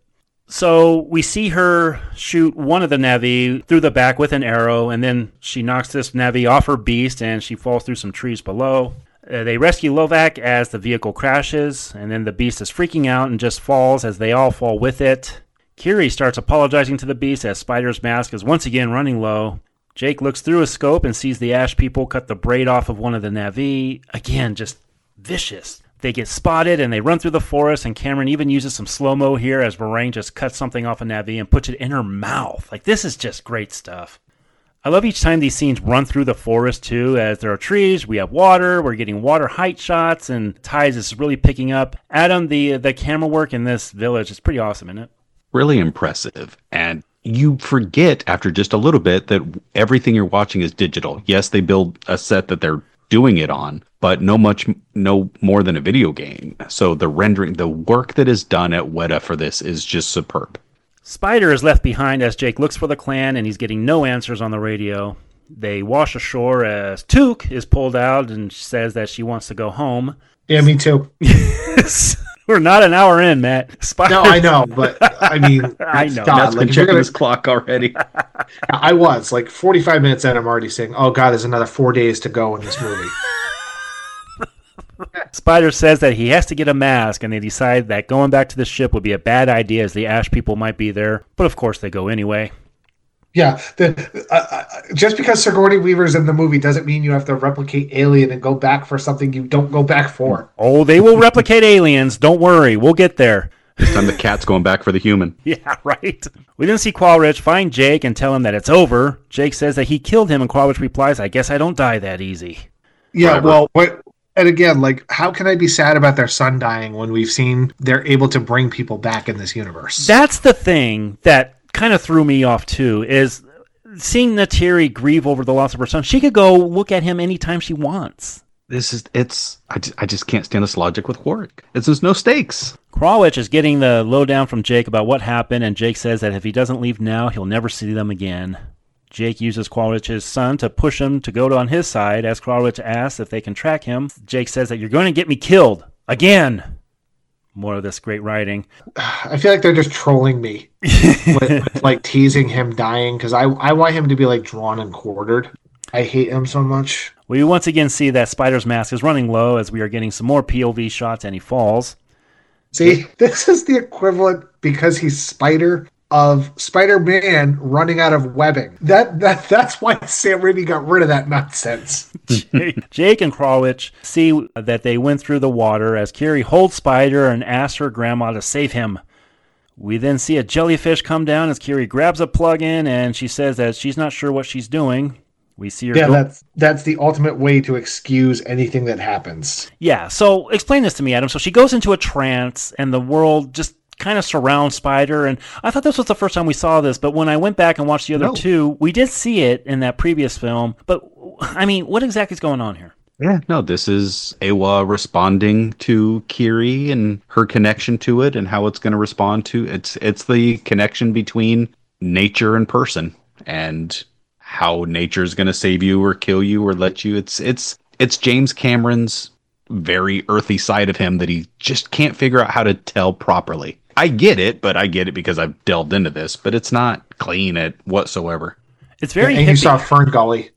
So we see her shoot one of the Na'vi through the back with an arrow, and then she knocks this Na'vi off her beast, and she falls through some trees below. Uh, they rescue Lovak as the vehicle crashes, and then the beast is freaking out and just falls as they all fall with it. Kiri starts apologizing to the beast as Spider's mask is once again running low. Jake looks through his scope and sees the Ash People cut the braid off of one of the Na'vi. Again, just vicious. They get spotted and they run through the forest, and Cameron even uses some slow-mo here as Varang just cuts something off a Na'vi and puts it in her mouth. Like, this is just great stuff. I love each time these scenes run through the forest, too, as there are trees, we have water, we're getting water height shots, and Tides is really picking up. Adam, the the camera work in this village is pretty awesome, isn't it? Really impressive. And you forget after just a little bit that everything you're watching is digital. Yes, they build a set that they're doing it on, but no much no more than a video game. So the rendering, the work that is done at Weta for this is just superb. Spider is left behind as Jake looks for the clan, and he's getting no answers on the radio. They wash ashore as Took is pulled out and says that she wants to go home. Yeah, me too. We're not an hour in, Matt. Spider- no, I know, but I mean, I know. God, Matt's like, been checking gonna, his clock already. I was like forty-five minutes in. I'm already saying, "Oh God, there's another four days to go in this movie." Spider says that he has to get a mask, and they decide that going back to the ship would be a bad idea, as the Ash people might be there. But of course, they go anyway. Yeah, the, uh, uh, just because Sigourney Weaver's in the movie doesn't mean you have to replicate Alien and go back for something you don't go back for. Oh, they will replicate aliens. Don't worry. We'll get there. This time the cat's going back for the human. Yeah, right. We then see Qualrich find Jake and tell him that it's over. Jake says that he killed him, and Qualrich replies, I guess I don't die that easy. Yeah, Forever. well, what... And again, like, how can I be sad about their son dying when we've seen they're able to bring people back in this universe? That's the thing that kind of threw me off, too, is seeing Neytiri grieve over the loss of her son. She could go look at him anytime she wants. This is, it's, I just, I just can't stand this logic with Warwick. It's just no stakes. Qualrich is getting the lowdown from Jake about what happened, and Jake says that if he doesn't leave now, he'll never see them again. Jake uses Qualrich's son to push him to go on his side. As Qualrich asks if they can track him, Jake says that you're going to get me killed. Again. More of this great writing. I feel like they're just trolling me. with, with, like, teasing him dying, because I, I want him to be, like, drawn and quartered. I hate him so much. We once again see that Spider's mask is running low as we are getting some more P O V shots and he falls. See, this is the equivalent, because he's Spider, of Spider-Man running out of webbing. That that that's why Sam Raimi got rid of that nonsense. Jake, Jake and Qualrich see that they went through the water as Kiri holds Spider and asks her grandma to save him. We then see a jellyfish come down as Kiri grabs a plug-in and she says that she's not sure what she's doing. We see her. Yeah, go- that's that's the ultimate way to excuse anything that happens. Yeah, so explain this to me, Adam. So she goes into a trance and the world just kind of surrounds Spider, and I thought this was the first time we saw this, but when I went back and watched the other No. two, we did see it in that previous film. But I mean, what exactly is going on here? Yeah, no, this is Awa responding to Kiri and her connection to it and how it's going to respond to it's it's the connection between nature and person and how nature is going to save you or kill you or let you. It's it's it's James Cameron's very earthy side of him that he just can't figure out how to tell properly. I get it, but I get it because I've delved into this, but it's not clean at whatsoever. It's very and hippie. you saw Fern Gully.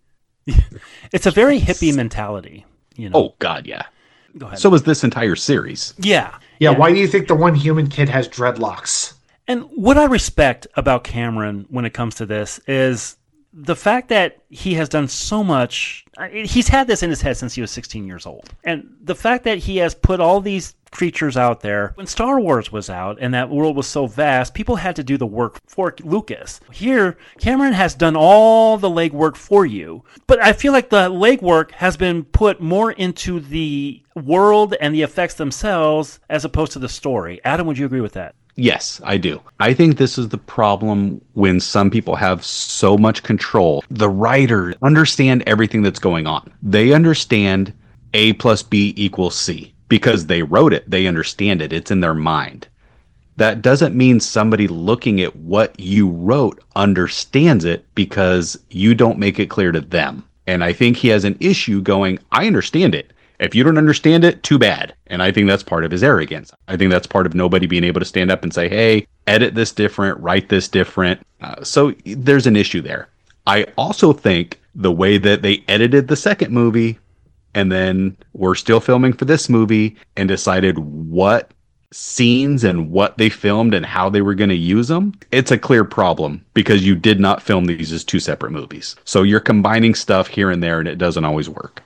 It's a very hippie mentality, you know. Oh God, yeah. Go ahead. So is this entire series. Yeah. Yeah, why do you think the one human kid has dreadlocks? And what I respect about Cameron when it comes to this is the fact that he has done so much. He's had this in his head since he was sixteen years old. And the fact that he has put all these creatures out there. When Star Wars was out and that world was so vast, people had to do the work for Lucas. Here, Cameron has done all the legwork for you. But I feel like the legwork has been put more into the world and the effects themselves as opposed to the story. Adam, would you agree with that? Yes, I do. I think this is the problem when some people have so much control. The writers understand everything that's going on. They understand A plus B equals C because they wrote it. They understand it. It's in their mind. That doesn't mean somebody looking at what you wrote understands it because you don't make it clear to them. And I think he has an issue going, I understand it. If you don't understand it, too bad. And I think that's part of his arrogance. I think that's part of nobody being able to stand up and say, hey, edit this different, write this different. Uh, so there's an issue there. I also think the way that they edited the second movie and then we're still filming for this movie and decided what scenes and what they filmed and how they were going to use them, it's a clear problem because you did not film these as two separate movies. So you're combining stuff here and there and it doesn't always work.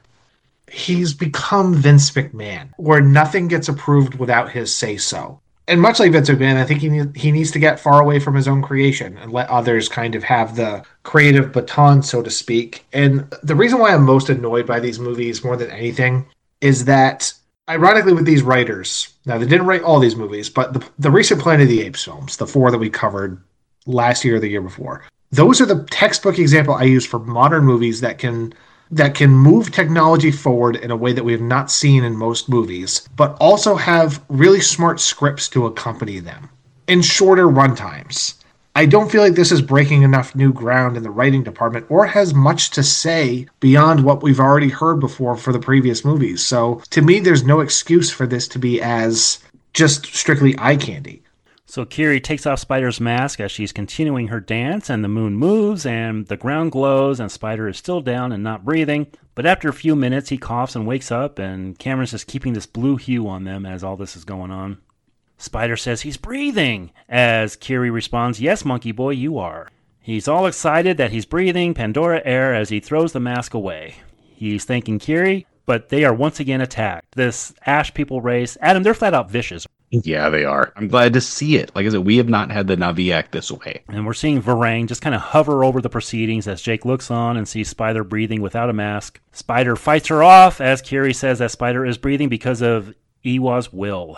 He's become Vince McMahon, where nothing gets approved without his say-so. And much like Vince McMahon, I think he need, he needs to get far away from his own creation and let others kind of have the creative baton, so to speak. And the reason why I'm most annoyed by these movies more than anything is that, ironically, with these writers, now they didn't write all these movies, but the, the recent Planet of the Apes films, the four that we covered last year or the year before, those are the textbook example I use for modern movies that can... that can move technology forward in a way that we have not seen in most movies, but also have really smart scripts to accompany them in shorter runtimes. I don't feel like this is breaking enough new ground in the writing department or has much to say beyond what we've already heard before for the previous movies. So to me, there's no excuse for this to be as just strictly eye candy. So Kiri takes off Spider's mask as she's continuing her dance, and the moon moves and the ground glows and Spider is still down and not breathing. But after a few minutes, he coughs and wakes up, and Cameron's just keeping this blue hue on them as all this is going on. Spider says he's breathing, as Kiri responds, yes, monkey boy, you are. He's all excited that he's breathing Pandora air as he throws the mask away. He's thanking Kiri, but they are once again attacked. This Ash people race, Adam, they're flat out vicious. Yeah, they are. I'm glad to see it. Like I said, we have not had the Na'vi act this way. And we're seeing Varang just kind of hover over the proceedings as Jake looks on and sees Spider breathing without a mask. Spider fights her off as Kiri says that Spider is breathing because of Iwa's will.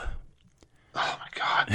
Oh my god.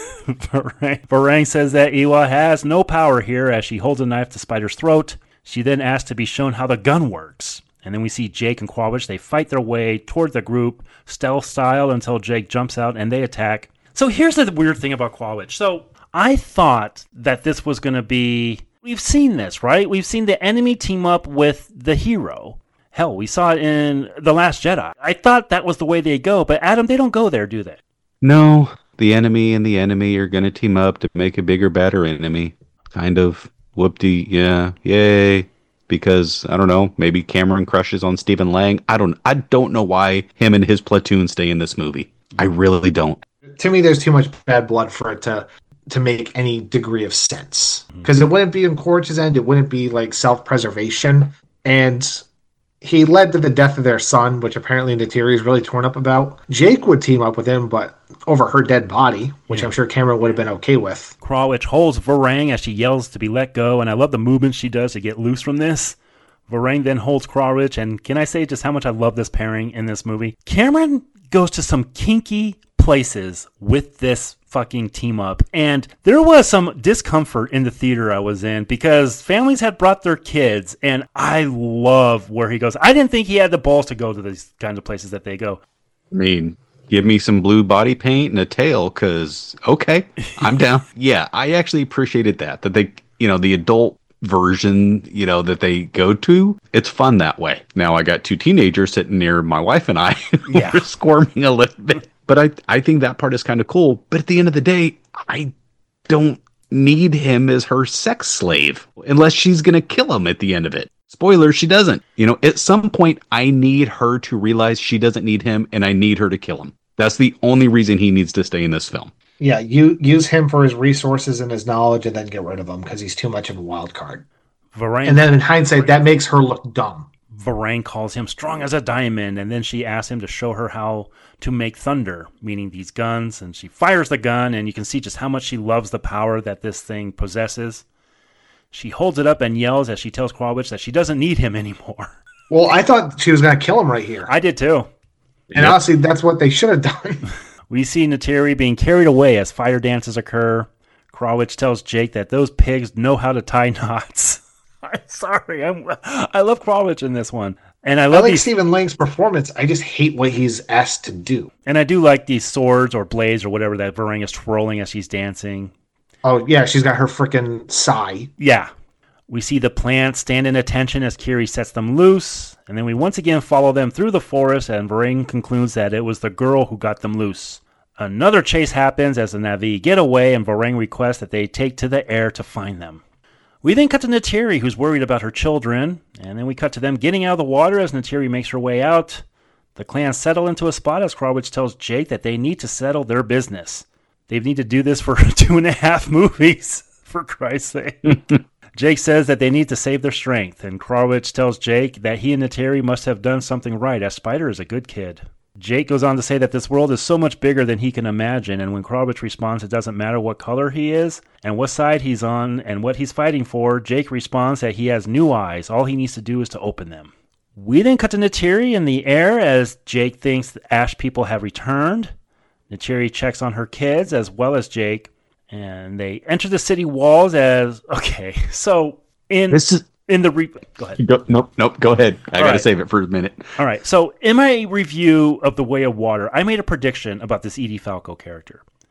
Varang, Varang says that Iwa has no power here as she holds a knife to Spider's throat. She then asks to be shown how the gun works. And then we see Jake and Quawitch. They fight their way toward the group, stealth style, until Jake jumps out and they attack. So here's the weird thing about Quawitch. So I thought that this was going to be... We've seen this, right? We've seen the enemy team up with the hero. Hell, we saw it in The Last Jedi. I thought that was the way they go, but Adam, they don't go there, do they? No, the enemy and the enemy are going to team up to make a bigger, better enemy. Kind of. Whoop-de, yeah, yay. Because, I don't know, maybe Cameron crushes on Stephen Lang. I don't I don't know why him and his platoon stay in this movie. I really don't. To me, there's too much bad blood for it to to make any degree of sense. Because it wouldn't be in Quawitch's end, it wouldn't be like self-preservation. And he led to the death of their son, which apparently Neytiri is really torn up about. Jake would team up with him, but over her dead body, which yeah. I'm sure Cameron would have been okay with. Quawitch holds Varang as she yells to be let go, and I love the movement she does to get loose from this. Varang then holds Quawitch, and can I say just how much I love this pairing in this movie? Cameron goes to some kinky places with this fucking team up, and there was some discomfort in the theater I was in because families had brought their kids, and I love where he goes. I didn't think he had the balls to go to these kinds of places that they go. I mean, give me some blue body paint and a tail, because, okay, I'm down. Yeah, I actually appreciated that, that they, you know, the adult version, you know, that they go to, it's fun that way. Now, I got two teenagers sitting near my wife and I, yeah. We're squirming a little bit. But I, I think that part is kind of cool. But at the end of the day, I don't need him as her sex slave unless she's going to kill him at the end of it. Spoiler, she doesn't. You know, at some point, I need her to realize she doesn't need him and I need her to kill him. That's the only reason he needs to stay in this film. Yeah, you use him for his resources and his knowledge and then get rid of him because he's too much of a wild card. Varang, and then in hindsight, that makes her look dumb. Varang calls him strong as a diamond, and then she asks him to show her how to make thunder, meaning these guns, and she fires the gun, and you can see just how much she loves the power that this thing possesses. She holds it up and yells as she tells Quawitch that she doesn't need him anymore. Well, I thought she was going to kill him right here. I did too. And yep. Honestly, that's what they should have done. We see Neytiri being carried away as fire dances occur. Quawitch tells Jake that those pigs know how to tie knots. I'm sorry. I'm, I love Quawitch in this one. And I love I like these, Stephen Lang's performance. I just hate what he's asked to do. And I do like these swords or blades or whatever that Varang is twirling as she's dancing. Oh, yeah. She's got her freaking sai. Yeah. We see the plants stand in attention as Kiri sets them loose. And then we once again follow them through the forest, and Varang concludes that it was the girl who got them loose. Another chase happens as the Na'vi get away, and Varang requests that they take to the air to find them. We then cut to Neytiri, who's worried about her children, and then we cut to them getting out of the water as Neytiri makes her way out. The clans settle into a spot as Quawitch tells Jake that they need to settle their business. They need to do this for two and a half movies, for Christ's sake. Jake says that they need to save their strength, and Quawitch tells Jake that he and Neytiri must have done something right, as Spider is a good kid. Jake goes on to say that this world is so much bigger than he can imagine, and when Quawitch responds it doesn't matter what color he is, and what side he's on, and what he's fighting for, Jake responds that he has new eyes. All he needs to do is to open them. We then cut to Neytiri in the air as Jake thinks the Ash people have returned. Neytiri checks on her kids as well as Jake, and they enter the city walls as... Okay, so in... This is... In the re- go ahead. Go, nope, nope. Go ahead. I All gotta right. save it for a minute. All right. So in my review of The Way of Water, I made a prediction about this Edie Falco character.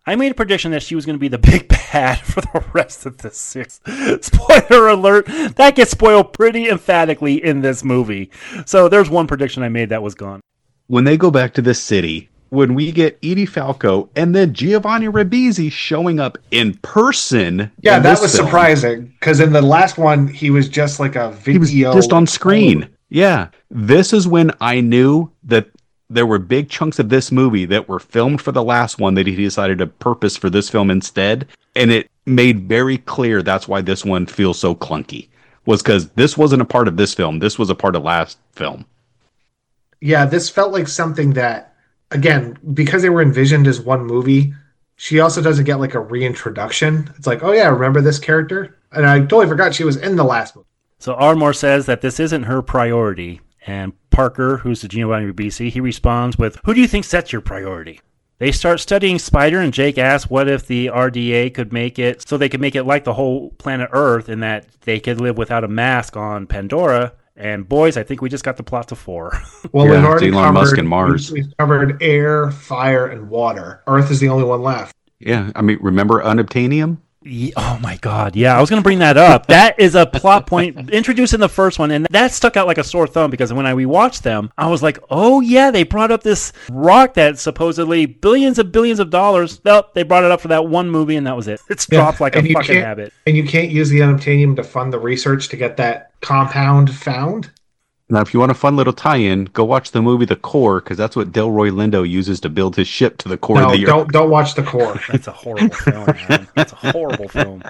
I made a prediction that she was going to be the big bad for the rest of the series. Spoiler alert, that gets spoiled pretty emphatically in this movie. So there's one prediction I made that was gone. When they go back to this city, when we get Edie Falco and then Giovanni Ribisi showing up in person. Yeah, in that this was film. surprising because in the last one, he was just like a video. He was just on screen. Yeah. This is when I knew that there were big chunks of this movie that were filmed for the last one that he decided to purpose for this film instead. And it made very clear that's why this one feels so clunky. Was because this wasn't a part of this film. This was a part of last film. Yeah, this felt like something that, again, because they were envisioned as one movie, she also doesn't get like a reintroduction. It's like, oh yeah, remember this character? And I totally forgot she was in the last movie. So Ardmore says that this isn't her priority. And Parker, who's the Giovanni Ribisi, he responds with, who do you think sets your priority? They start studying Spider, and Jake asks what if the R D A could make it so they could make it like the whole planet Earth and that they could live without a mask on Pandora. And boys, I think we just got the plot to four. Well, yeah, we've already Elon covered, Musk and Mars. We've covered air, fire, and water. Earth is the only one left. Yeah, I mean, remember unobtainium? Yeah, oh my God. Yeah, I was going to bring that up. That is a plot point introduced in the first one, and that stuck out like a sore thumb because when I rewatched them, I was like, oh yeah, they brought up this rock that's supposedly billions of billions of dollars. Nope, they brought it up for that one movie, and that was it. It's Yeah, dropped like and a you fucking can't- habit. And you can't use the unobtainium to fund the research to get that compound found. Now, if you want a fun little tie-in, go watch the movie The Core, because that's what Delroy Lindo uses to build his ship to the core No, of the don't don't watch the core. That's a horrible film, man. That's a horrible film.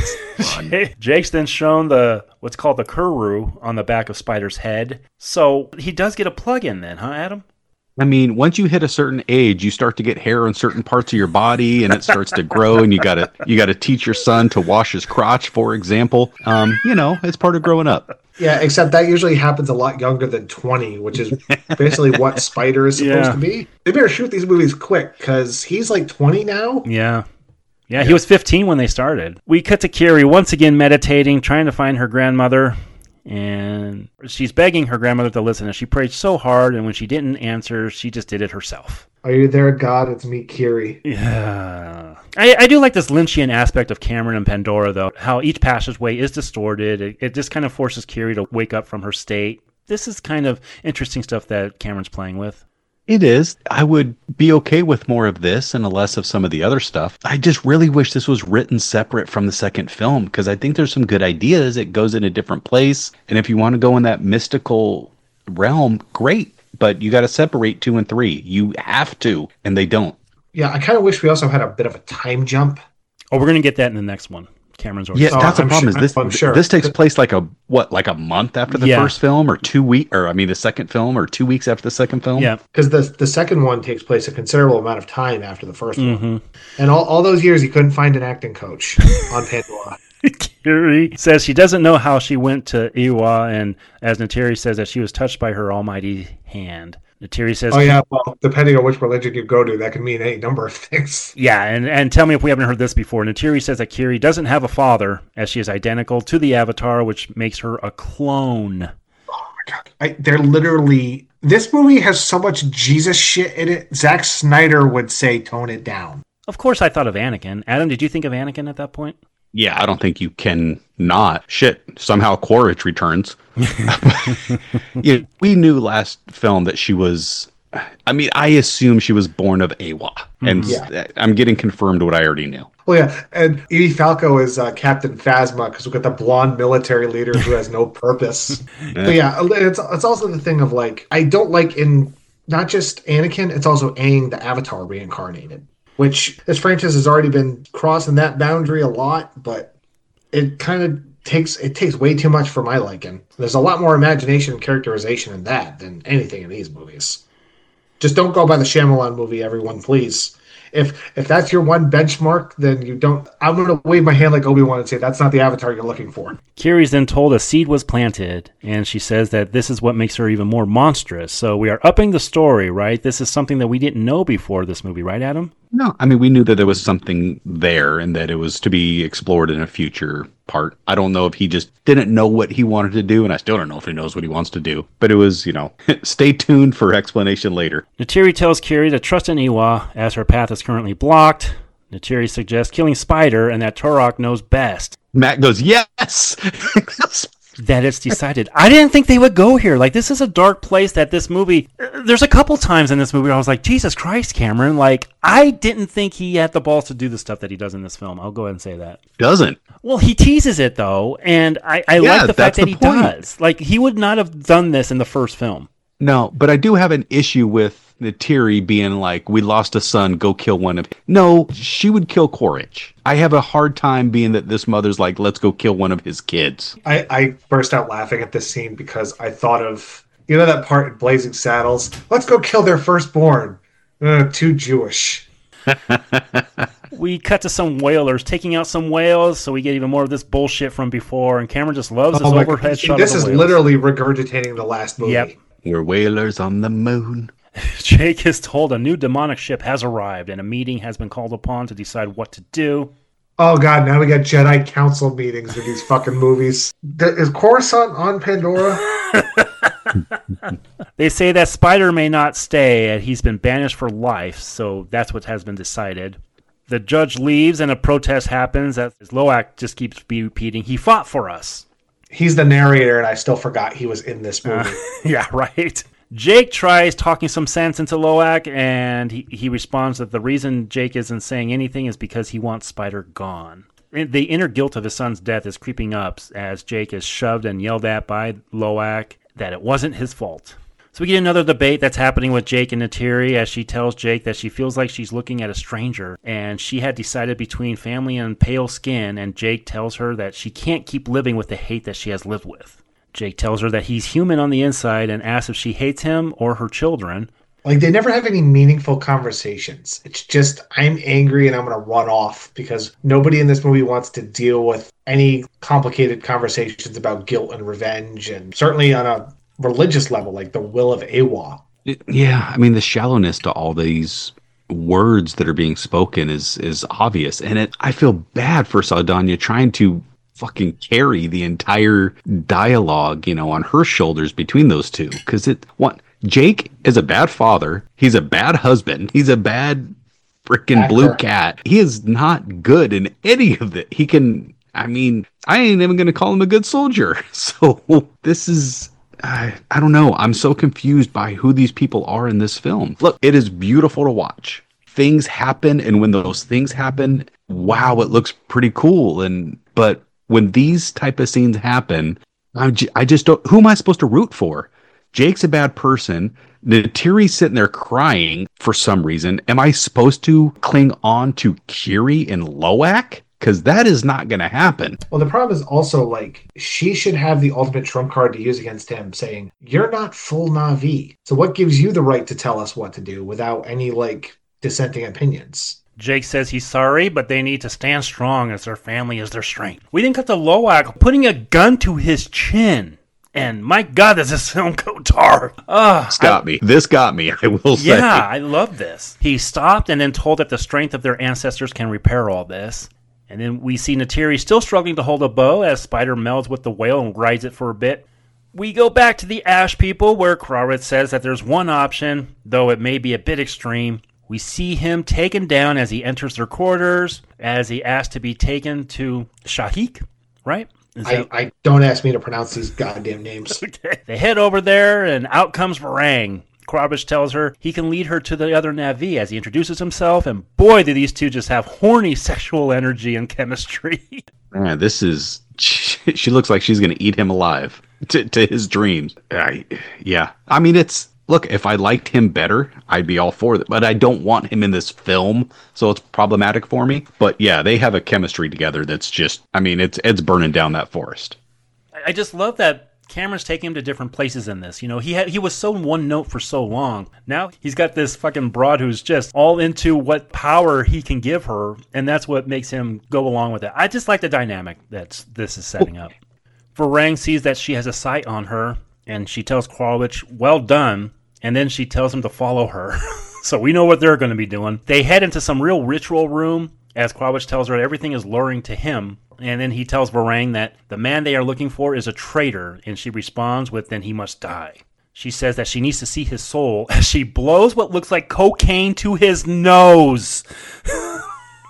Jake's then shown the what's called the Kuru on the back of Spider's head. So he does get a plug-in then, huh, Adam? I mean, once you hit a certain age, you start to get hair on certain parts of your body, and it starts to grow. And you gotta you gotta teach your son to wash his crotch, for example. Um, you know, it's part of growing up. Yeah, except that usually happens a lot younger than twenty, which is basically what Spider is supposed Yeah. to be. They better shoot these movies quick because he's like twenty now. Yeah. Yeah, he was fifteen when they started. We cut to Kiri once again meditating, trying to find her grandmother. And she's begging her grandmother to listen. And she prayed so hard, and when she didn't answer, she just did it herself. Are you there, God? It's me, Kiri. Yeah. I, I do like this Lynchian aspect of Cameron and Pandora, though. How each passageway is distorted. It, it just kind of forces Kiri to wake up from her state. This is kind of interesting stuff that Cameron's playing with. It is. I would be okay with more of this and less of some of the other stuff. I just really wish this was written separate from the second film, because I think there's some good ideas. It goes in a different place. And if you want to go in that mystical realm, great. But you got to separate two and three. You have to, and they don't. Yeah, I kind of wish we also had a bit of a time jump. Oh, we're going to get that in the next one. Cameron's already Yeah, Oh, that's the I'm problem. sure- Is this I'm sure. this takes place like a what, like a month after the Yeah. first film, or two week, or I mean the second film, or two weeks after the second film? Yeah. Because the the second one takes place a considerable amount of time after the first one. Mm-hmm. And all, all those years, he couldn't find an acting coach on Pandora. Kiri says she doesn't know how she went to Iwa, and as Nateri says that she was touched by her almighty hand. Nateri says, Oh, yeah, well, depending on which religion you go to, that can mean any number of things. yeah, and, and tell me if we haven't heard this before. Nateri says that Kiri doesn't have a father, as she is identical to the Avatar, which makes her a clone. I, they're literally... This movie has so much Jesus shit in it, Zack Snyder would say tone it down. Of course, I thought of Anakin. Adam, did you think of Anakin at that point? Yeah, I don't think you can not. Shit, somehow Quaritch returns. Yeah, we knew last film that she was... I mean, I assume she was born of Awa. And Yeah. I'm getting confirmed what I already knew. Oh, yeah, and Edie Falco is uh, Captain Phasma, because we've got the blonde military leader who has no purpose. But yeah, it's, it's also the thing of, like, I don't like in... Not just Anakin, it's also Aang, the Avatar reincarnated. Which this franchise has already been crossing that boundary a lot, but it kind of takes it takes way too much for my liking. There's a lot more imagination and characterization in that than anything in these movies. Just don't go by the Shyamalan movie, everyone, please. If if that's your one benchmark, then you don't. I'm going to wave my hand like Obi-Wan and say that's not the Avatar you're looking for. Kiri's then told a seed was planted, and she says that this is what makes her even more monstrous. So we are upping the story, right? This is something that we didn't know before this movie, right, Adam? No, I mean, we knew that there was something there and that it was to be explored in a future part. I don't know if he just didn't know what he wanted to do, and I still don't know if he knows what he wants to do. But it was, you know, stay tuned for explanation later. Nateri tells Kiri to trust in Iwa as her path is currently blocked. Neytiri suggests killing Spider and that Turok knows best. Matt goes, yes! That it's decided. I didn't think they would go here. Like, this is a dark place that this movie... There's a couple times in this movie where I was like, Jesus Christ, Cameron. Like, I didn't think he had the balls to do the stuff that he does in this film. I'll go ahead and say that. Doesn't. Well, he teases it, though, and I, I Yeah, like the fact that's that the he point. does. Like, he would not have done this in the first film. No, but I do have an issue with Neytiri being like, we lost a son, go kill one of... No, she would kill Quaritch. I have a hard time being that this mother's like, let's go kill one of his kids. I, I burst out laughing at this scene because I thought of, you know that part in Blazing Saddles? Let's go kill their firstborn. Uh, too Jewish. We cut to some whalers taking out some whales, so we get even more of this bullshit from before, and Cameron just loves this Oh my overhead God. shot This of is the whales. literally regurgitating the last movie. Yep. We're whalers on the moon. Jake is told a new demonic ship has arrived, and a meeting has been called upon to decide what to do. Oh God, now we got Jedi Council meetings with these fucking movies. Th- Is Coruscant on Pandora? They say that Spider may not stay, and he's been banished for life, so that's what has been decided. The judge leaves, and a protest happens, as Loak just keeps repeating, he fought for us. He's the narrator, and I still forgot he was in this movie. Uh, yeah, right. Jake tries talking some sense into Loak, and he, he responds that the reason Jake isn't saying anything is because he wants Spider gone. The inner guilt of his son's death is creeping up as Jake is shoved and yelled at by Loak that it wasn't his fault. So we get another debate that's happening with Jake and Neytiri as she tells Jake that she feels like she's looking at a stranger, and she had decided between family and pale skin, and Jake tells her that she can't keep living with the hate that she has lived with. Jake tells her that he's human on the inside and asks if she hates him or her children. Like, they never have any meaningful conversations. It's just, I'm angry and I'm going to run off because nobody in this movie wants to deal with any complicated conversations about guilt and revenge, and certainly on a religious level, like the will of Awa. Yeah, I mean, the shallowness to all these words that are being spoken is is obvious. And it, I feel bad for Saldana trying to fucking carry the entire dialogue, you know, on her shoulders between those two. Because it, what, Jake is a bad father. He's a bad husband. He's a bad freaking blue cat. He is not good in any of it. He can, I mean, I ain't even going to call him a good soldier. So this is, I, I don't know. I'm so confused by who these people are in this film. Look, it is beautiful to watch. Things happen, and when those things happen, wow, it looks pretty cool. And but when these type of scenes happen, I, j- I just don't. Who am I supposed to root for? Jake's a bad person. Neytiri's sitting there crying for some reason. Am I supposed to cling on to Kiri and Loak? Because that is not going to happen. Well, the problem is also, like, she should have the ultimate trump card to use against him, saying, you're not full Na'vi. So what gives you the right to tell us what to do without any, like, dissenting opinions? Jake says he's sorry, but they need to stand strong as their family is their strength. We then cut to Loak putting a gun to his chin. And my God, does this film go dark. Uh, this got I, me. This got me, I will say. Yeah, I love this. He stopped and then told that the strength of their ancestors can repair all this. And then we see Neytiri still struggling to hold a bow as Spider melds with the whale and rides it for a bit. We go back to the Ash people where Quaritch says that there's one option, though it may be a bit extreme. We see him taken down as he enters their quarters, as he asks to be taken to Shahik, right? I, that... I don't ask me to pronounce these goddamn names. Okay. They head over there, and out comes Varang. Quaritch tells her he can lead her to the other Na'vi as he introduces himself, and boy, do these two just have horny sexual energy and chemistry. Man, this is... She, she looks like she's going to eat him alive to, to his dreams. I, yeah. I mean, it's... Look, if I liked him better, I'd be all for it. But I don't want him in this film, so it's problematic for me. But yeah, they have a chemistry together that's just... I mean, it's it's burning down that forest. I just love that Cameron's taking him to different places in this. You know, he had he was so one note for so long. Now he's got this fucking broad who's just all into what power he can give her, and that's what makes him go along with it. I just like the dynamic that this is setting up. Varang sees that she has a sight on her, and she tells Quaritch, well done, and then she tells him to follow her. So we know what they're going to be doing. They head into some real ritual room, as Quaritch tells her everything is luring to him. And then he tells Varang that the man they are looking for is a traitor, and she responds with, then he must die. She says that she needs to see his soul as she blows what looks like cocaine to his nose.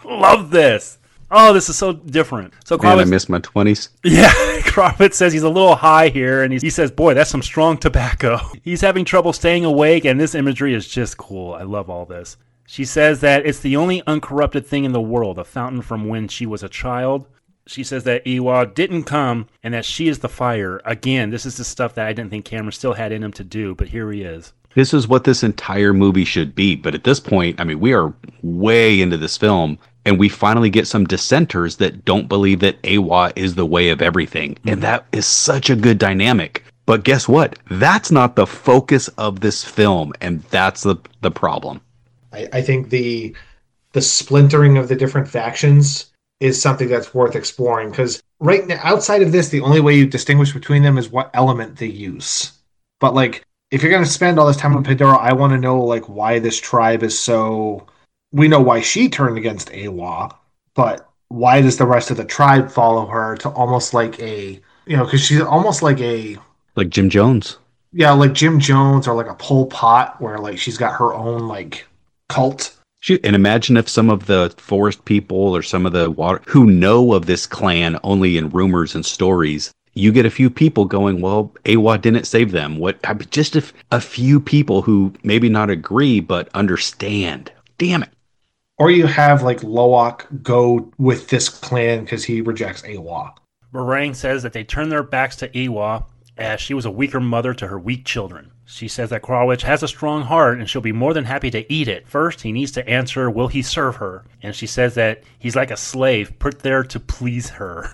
Love this. Oh, this is so different. So Man, Kravitz, I miss my twenties. Yeah, Kravitz says he's a little high here, and he, he says, boy, that's some strong tobacco. He's having trouble staying awake, and this imagery is just cool. I love all this. She says that it's the only uncorrupted thing in the world, a fountain from when she was a child. She says that Eywa didn't come, and that she is the fire. Again, this is the stuff that I didn't think Cameron still had in him to do, but here he is. This is what this entire movie should be. But at this point, I mean, we are way into this film, and we finally get some dissenters that don't believe that Eywa is the way of everything. Mm-hmm. And that is such a good dynamic. But guess what? That's not the focus of this film, and that's the, the problem. I, I think the the splintering of the different factions is something that's worth exploring, because right now, outside of this, the only way you distinguish between them is what element they use. But like, if you're going to spend all this time on Pandora, I want to know like why this tribe is so... We know why she turned against Eywa, but why does the rest of the tribe follow her to almost like a... You know, because she's almost like a... Like Jim Jones. Yeah, like Jim Jones, or like a Pol Pot, where like she's got her own like cult. She, and imagine if some of the forest people or some of the water who know of this clan only in rumors and stories, you get a few people going, well, Eywa didn't save them. What? Just a, a few people who maybe not agree, but understand. Damn it. Or you have like Loak go with this clan because he rejects Eywa. Barang says that they turn their backs to Eywa as she was a weaker mother to her weak children. She says that Krawitz has a strong heart and she'll be more than happy to eat it. First, he needs to answer, will he serve her? And she says that he's like a slave put there to please her.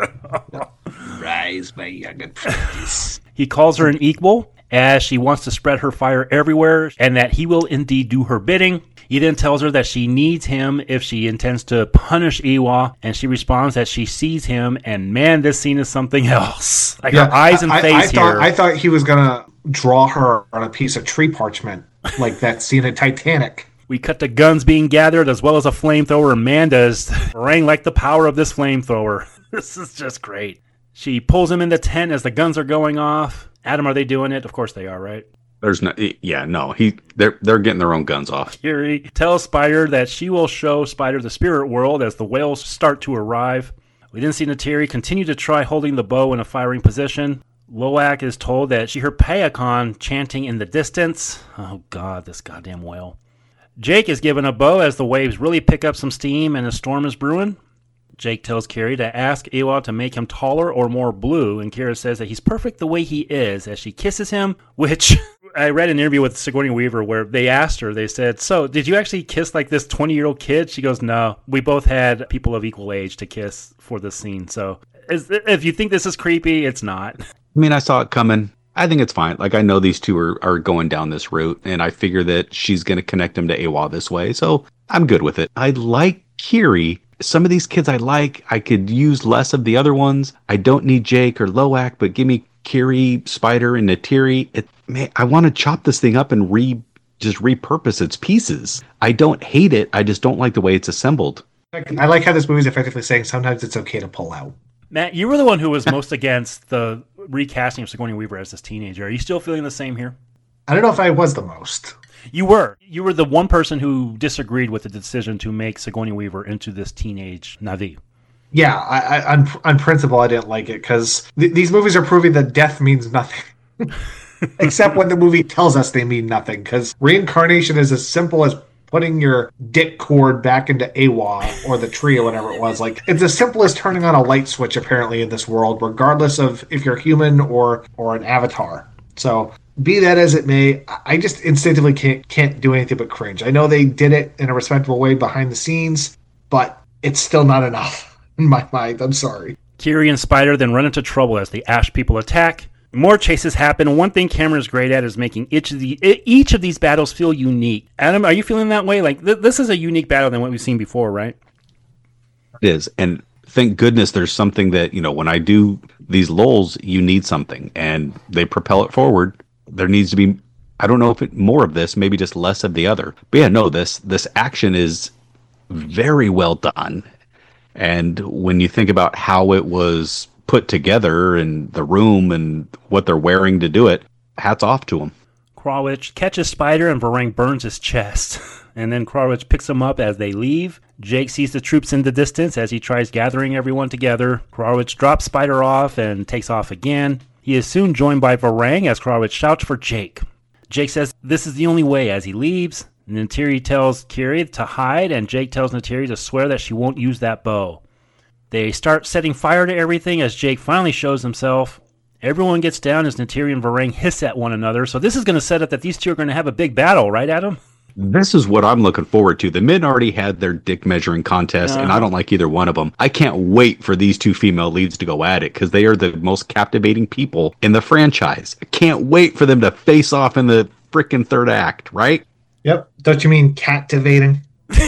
Rise, my young apprentice. He calls her an equal as she wants to spread her fire everywhere and that he will indeed do her bidding. He then tells her that she needs him if she intends to punish Eywa, and she responds that she sees him, and man, this scene is something else. Like yeah, her eyes and I, face I, I thought, here. I thought he was going to draw her on a piece of tree parchment, like that scene in Titanic. We cut to guns being gathered, as well as a flamethrower, and man, does Barang like the power of this flamethrower. This is just great. She pulls him in the tent as the guns are going off. Adam, are they doing it? Of course they are, right? There's no, yeah, no, he, they're, they're getting their own guns off. Kiri tells Spider that she will show Spider the spirit world as the whales start to arrive. We then see Neytiri continue to try holding the bow in a firing position. Loak is told that she heard Payakan chanting in the distance. Oh god, this goddamn whale. Jake is given a bow as the waves really pick up some steam and a storm is brewing. Jake tells Kiri to ask Eywa to make him taller or more blue, and Kira says that he's perfect the way he is as she kisses him, which I read an interview with Sigourney Weaver where they asked her, they said, so did you actually kiss like this twenty-year-old kid? She goes, no, we both had people of equal age to kiss for this scene. So is, if you think this is creepy, it's not. I mean, I saw it coming. I think it's fine. Like, I know these two are, are going down this route, and I figure that she's going to connect him to Eywa this way, so I'm good with it. I like Kiri. Some of these kids I like. I could use less of the other ones. I don't need Jake or Loak, but give me Kiri, Spider, and Neytiri. It, man, I want to chop this thing up and re just repurpose its pieces. I don't hate it. I just don't like the way it's assembled. I like how this movie is effectively saying sometimes it's okay to pull out. Matt, you were the one who was most against the recasting of Sigourney Weaver as this teenager. Are you still feeling the same here? I don't know if I was the most. You were. You were the one person who disagreed with the decision to make Sigourney Weaver into this teenage Na'vi. Yeah, I, I, on, on principle, I didn't like it because th- these movies are proving that death means nothing. Except when the movie tells us they mean nothing, because reincarnation is as simple as putting your dick cord back into Eywa or the tree or whatever it was. Like, it's as simple as turning on a light switch, apparently, in this world, regardless of if you're human or or an avatar. So, be that as it may, I just instinctively can't can't do anything but cringe. I know they did it in a respectable way behind the scenes, but it's still not enough in my mind. I'm sorry. Kiri and Spider then run into trouble as the Ash people attack. More chases happen. One thing Cameron is great at is making each of the each of these battles feel unique. Adam, are you feeling that way? Like th- this is a unique battle than what we've seen before, right? It is, and thank goodness there's something that, you know, when I do these lulls, you need something, and they propel it forward. There needs to be, I don't know if it more of this, maybe just less of the other. But yeah, no, this this action is very well done. And when you think about how it was put together and the room and what they're wearing to do it, hats off to them. Krawitz catches Spider and Varang burns his chest. and then Krarwich picks them up as they leave. Jake sees the troops in the distance as he tries gathering everyone together. Krarwich drops Spider off and takes off again. He is soon joined by Varang as Krarwich shouts for Jake. Jake says this is the only way as he leaves. Neytiri tells Kiri to hide, and Jake tells Neytiri to swear that she won't use that bow. They start setting fire to everything as Jake finally shows himself. Everyone gets down as Neytiri and Varang hiss at one another. So this is going to set up that these two are going to have a big battle, right, Adam? This is what I'm looking forward to. The men already had their dick measuring contest, uh-huh. and I don't like either one of them. I can't wait for these two female leads to go at it because they are the most captivating people in the franchise. I can't wait for them to face off in the freaking third act, right? Yep. Don't you mean captivating?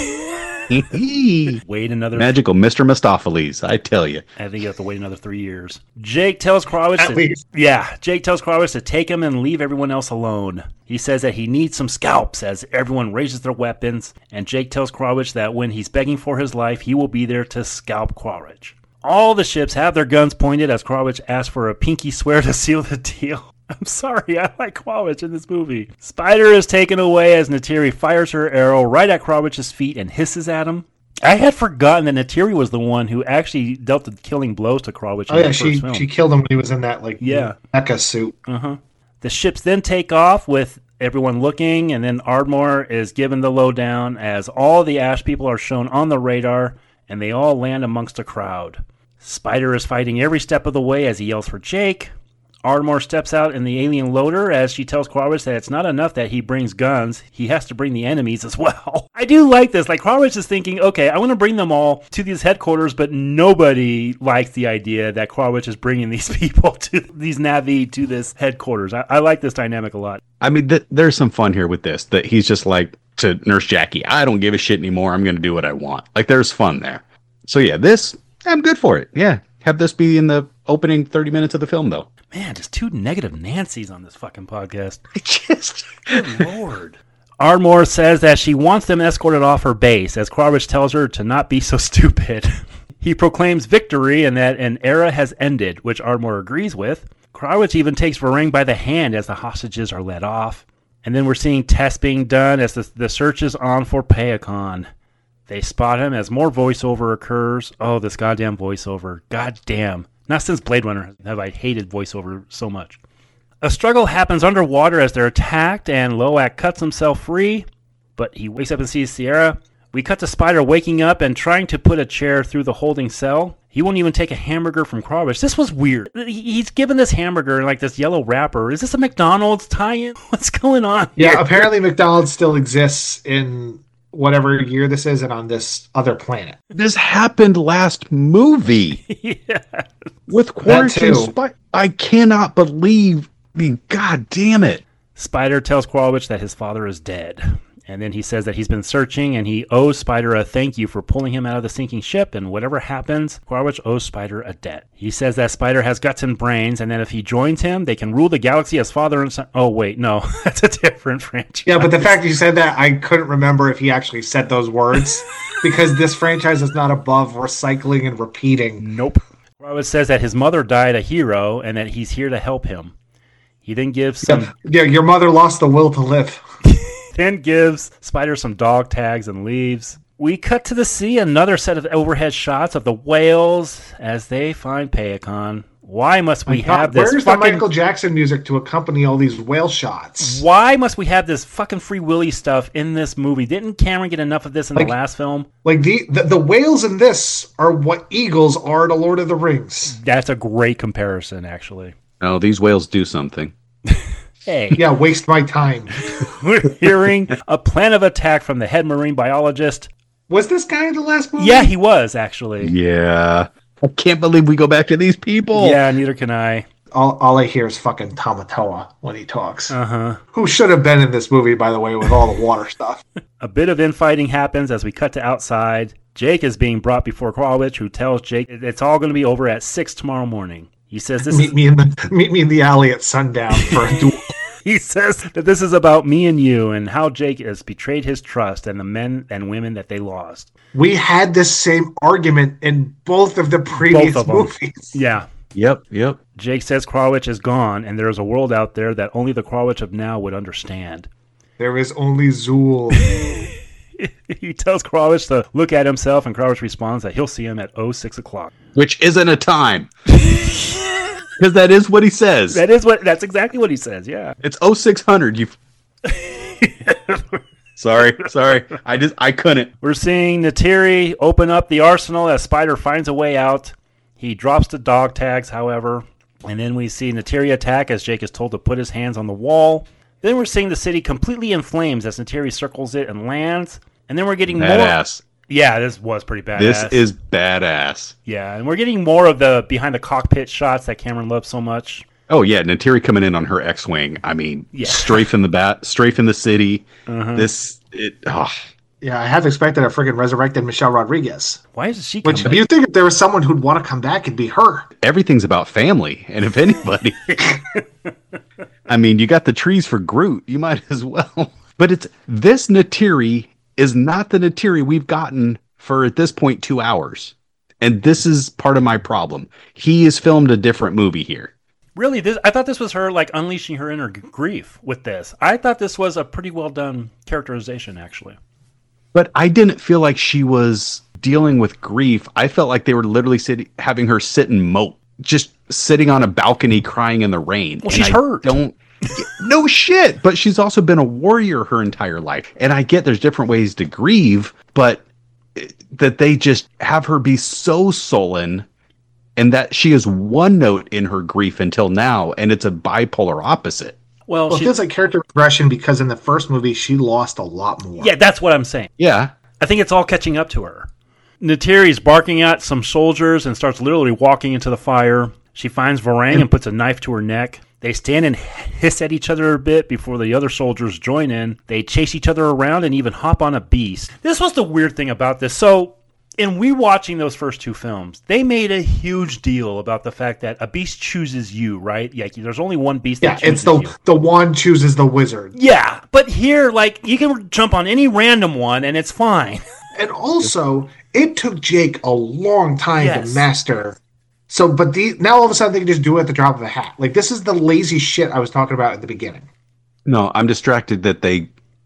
Wait another magical Mister Mistopheles, I tell you. I think you have to wait another three years. Jake tells Krarwich At to, least. yeah, Jake tells Krarwich to take him and leave everyone else alone. He says that he needs some scalps as everyone raises their weapons, and Jake tells Krarwich that when he's begging for his life, he will be there to scalp Krarwich. All the ships have their guns pointed as Krarwich asks for a pinky swear to seal the deal. I'm sorry, I like Krarwich in this movie. Spider is taken away as Neytiri fires her arrow right at Krarwich's feet and hisses at him. I had forgotten that Neytiri was the one who actually dealt the killing blows to Krarwich in oh, yeah, the she, first film. she killed him when he was in that, like, yeah. mecha suit. Uh-huh. The ships then take off with everyone looking, and then Ardmore is given the lowdown as all the Ash people are shown on the radar, and they all land amongst a crowd. Spider is fighting every step of the way as he yells for Jake. Ardmore steps out in the alien loader as she tells Krarwich that it's not enough that he brings guns, he has to bring the enemies as well. I do like this. Like, Krarwich is thinking, okay, I want to bring them all to these headquarters, but nobody likes the idea that Krarwich is bringing these people to these Na'vi to this headquarters. I, I like this dynamic a lot. I mean, th- there's some fun here with this, that he's just like to Nurse Jackie, I don't give a shit anymore, I'm going to do what I want. Like, there's fun there. So yeah, this, I'm good for it. Yeah, have this be in the opening thirty minutes of the film, though. Man, just two negative Nancys on this fucking podcast. Just good lord. Ardmore says that she wants them escorted off her base, as Krarwich tells her to not be so stupid. He proclaims victory and that an era has ended, which Ardmore agrees with. Krarwich even takes Varang by the hand as the hostages are led off. And then we're seeing tests being done as the, the search is on for Peacon. They spot him as more voiceover occurs. Oh, this goddamn voiceover. God damn. Not since Blade Runner have I hated voiceover so much. A struggle happens underwater as they're attacked, and Loak cuts himself free, but he wakes up and sees Sierra. We cut to Spider waking up and trying to put a chair through the holding cell. He won't even take a hamburger from Krarwich. This was weird. He's given this hamburger in like this yellow wrapper. Is this a McDonald's tie-in? What's going on Yeah, here? apparently McDonald's still exists in whatever year this is and on this other planet. This happened last movie. Yeah. With Quarantine Spider. I cannot believe, I mean, god damn it. Spider tells Krarwich that his father is dead. And then he says that he's been searching and he owes Spider a thank you for pulling him out of the sinking ship, and whatever happens, Krarwich owes Spider a debt. He says that Spider has guts and brains, and that if he joins him, they can rule the galaxy as father and son. Oh, wait, no. That's a different franchise. Yeah, but the fact that you said that, I couldn't remember if he actually said those words, because this franchise is not above recycling and repeating. Nope. Krarwich says that his mother died a hero, and that he's here to help him. He then gives some... Yeah, yeah, your mother lost the will to live. Then gives Spider some dog tags and leaves. We cut to the sea, another set of overhead shots of the whales as they find Peacon. Why must we God, have this Where's fucking... the Michael Jackson music to accompany all these whale shots? Why must we have this fucking Free Willy stuff in this movie? Didn't Cameron get enough of this in like, the last film? Like, the, the the whales in this are what eagles are to Lord of the Rings. That's a great comparison, actually. No, these whales do something. Hey. Yeah, waste my time. We're hearing a plan of attack from the head marine biologist. Was this guy in the last movie? Yeah, he was, actually. Yeah. I can't believe we go back to these people. Yeah, neither can I. All, all I hear is fucking Tamatoa when he talks. Uh-huh. Who should have been in this movie, by the way, with all the water stuff. A bit of infighting happens as we cut to outside. Jake is being brought before Krarwich, who tells Jake it's all going to be over at six tomorrow morning. He says this meet is... me in the meet me in the alley at sundown for a duel. He says that this is about me and you and how Jake has betrayed his trust and the men and women that they lost. We had this same argument in both of the previous both of movies. Yeah. Yep, yep. Jake says Krarwich is gone, and there is a world out there that only the Krarwich of now would understand. There is only Zool. He tells Krawitz to look at himself, and Krawitz responds that he'll see him at oh six o'clock. Which isn't a time. Because that is what he says. That is what. That's exactly what he says, yeah. It's oh six hundred. You. Sorry, sorry. I just, I couldn't. We're seeing Neytiri open up the arsenal as Spider finds a way out. He drops the dog tags, however. And then we see Neytiri attack as Jake is told to put his hands on the wall. Then we're seeing the city completely in flames as Neytiri circles it and lands. And then we're getting badass. more... Badass. Yeah, this was pretty badass. This is badass. Yeah, and we're getting more of the behind the cockpit shots that Cameron loves so much. Oh, yeah, Neytiri coming in on her X-Wing. I mean, yeah. strafing the bat, strafing the city. Uh-huh. This, it... Oh. Yeah, I have expected a freaking resurrected Michelle Rodriguez. Why is she Which, if you think if there was someone who'd want to come back, it'd be her. Everything's about family, and if anybody... I mean, you got the trees for Groot. You might as well. But it's this Neytiri is not the Neytiri we've gotten for, at this point, two hours. And this is part of my problem. He has filmed a different movie here. Really? This, I thought this was her, like, unleashing her inner g- grief with this. I thought this was a pretty well done characterization, actually. But I didn't feel like she was dealing with grief. I felt like they were literally sitting, having her sit and mope, just sitting on a balcony crying in the rain. Well, and she's I hurt. Don't no shit. But she's also been a warrior her entire life, and I get there's different ways to grieve, but that they just have her be so sullen, and that she is one note in her grief until now, and it's a bipolar opposite. Well, well it she, feels like character progression because in the first movie she lost a lot more. Yeah, that's what I'm saying. Yeah. I think it's all catching up to her. Neytiri's barking at some soldiers and starts literally walking into the fire. She finds Varang and puts a knife to her neck. They stand and hiss at each other a bit before the other soldiers join in. They chase each other around and even hop on a beast. This was the weird thing about this. So, in rewatching those first two films, they made a huge deal about the fact that a beast chooses you, right? Yeah, there's only one beast yeah, that chooses it's the you. the one chooses the wizard. Yeah, but here, like, you can jump on any random one and it's fine. And also, it took Jake a long time Yes. to master. So, but the, now all of a sudden they can just do it at the drop of a hat. Like, this is the lazy shit I was talking about at the beginning. No, I'm distracted that they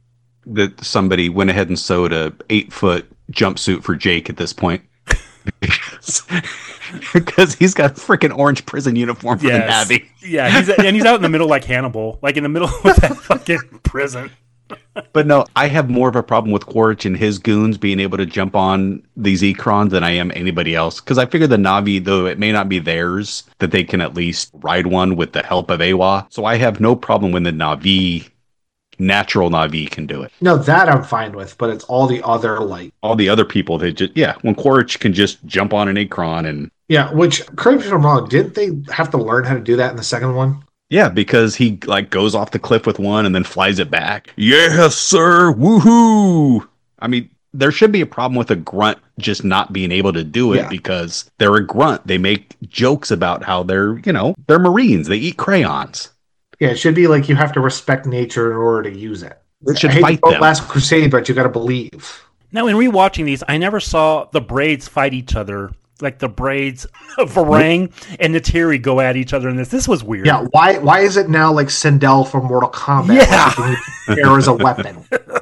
that somebody went ahead and sewed a eight foot jumpsuit for Jake at this point. because, because he's got a freaking orange prison uniform for Yes. the Navy. Yeah, he's, and he's out in the middle like Hannibal, like in the middle of that fucking prison. But no, I have more of a problem with Quaritch and his goons being able to jump on these Ekrons than I am anybody else. Because I figure the Na'vi, though it may not be theirs, that they can at least ride one with the help of Awa. So I have no problem when the Na'vi, natural Na'vi, can do it. No, that I'm fine with, but it's all the other, like... All the other people, they just, yeah, when Quaritch can just jump on an Ekron and... Yeah, which, correct me if I'm wrong, didn't they have to learn how to do that in the second one? Yeah, because he like goes off the cliff with one and then flies it back. Yes, sir. Woohoo! I mean, there should be a problem with a grunt just not being able to do it Yeah. because they're a grunt. They make jokes about how they're, you know, they're Marines. They eat crayons. Yeah, it should be like you have to respect nature in order to use it. It should I hate fight to quote them. Last Crusade, but you got to believe. Now, in rewatching these, I never saw the Braids fight each other. Like the Braids of Varang and Neytiri go at each other in this. This was weird. Yeah, why why is it now like Sindel from Mortal Kombat? Yeah. Like air as a weapon.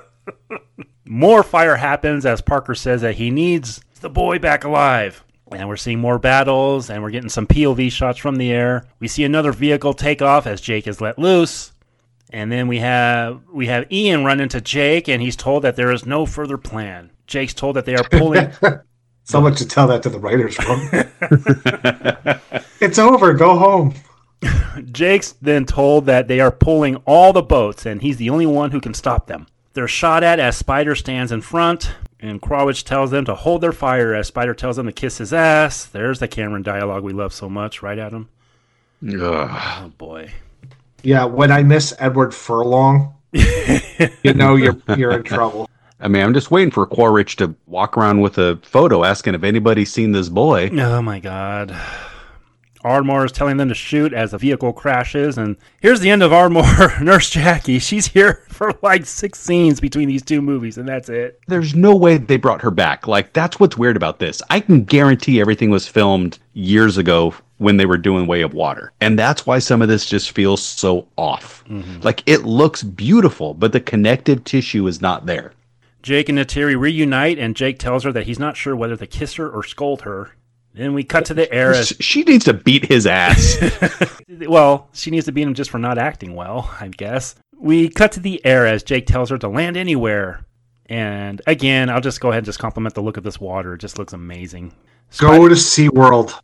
More fire happens as Parker says that he needs the boy back alive. And we're seeing more battles, and we're getting some P O V shots from the air. We see another vehicle take off as Jake is let loose. And then we have we have Ian run into Jake, and he's told that there is no further plan. Jake's told that they are pulling... Someone should tell that to the writers room. It's over. Go home. Jake's then told that they are pulling all the boats, and he's the only one who can stop them. They're shot at as Spider stands in front, and Krawitz tells them to hold their fire as Spider tells them to kiss his ass. There's the Cameron dialogue we love so much, right, Adam? Ugh. Oh, boy. Yeah, when I miss Edward Furlong, you know you're you're in trouble. I mean, I'm just waiting for Quaritch to walk around with a photo asking if anybody's seen this boy. Oh, my God. Ardmore is telling them to shoot as the vehicle crashes, and here's the end of Ardmore. Nurse Jackie, she's here for like six scenes between these two movies, and that's it. There's no way they brought her back. Like, that's what's weird about this. I can guarantee everything was filmed years ago when they were doing Way of Water. And that's why some of this just feels so off. Mm-hmm. Like, it looks beautiful, but the connective tissue is not there. Jake and Neytiri reunite, and Jake tells her that he's not sure whether to kiss her or scold her. Then we cut to the air as... She needs to beat his ass. Well, she needs to beat him just for not acting well, I guess. We cut to the air as Jake tells her to land anywhere. And again, I'll just go ahead and just compliment the look of this water. It just looks amazing. Go Spider- to SeaWorld.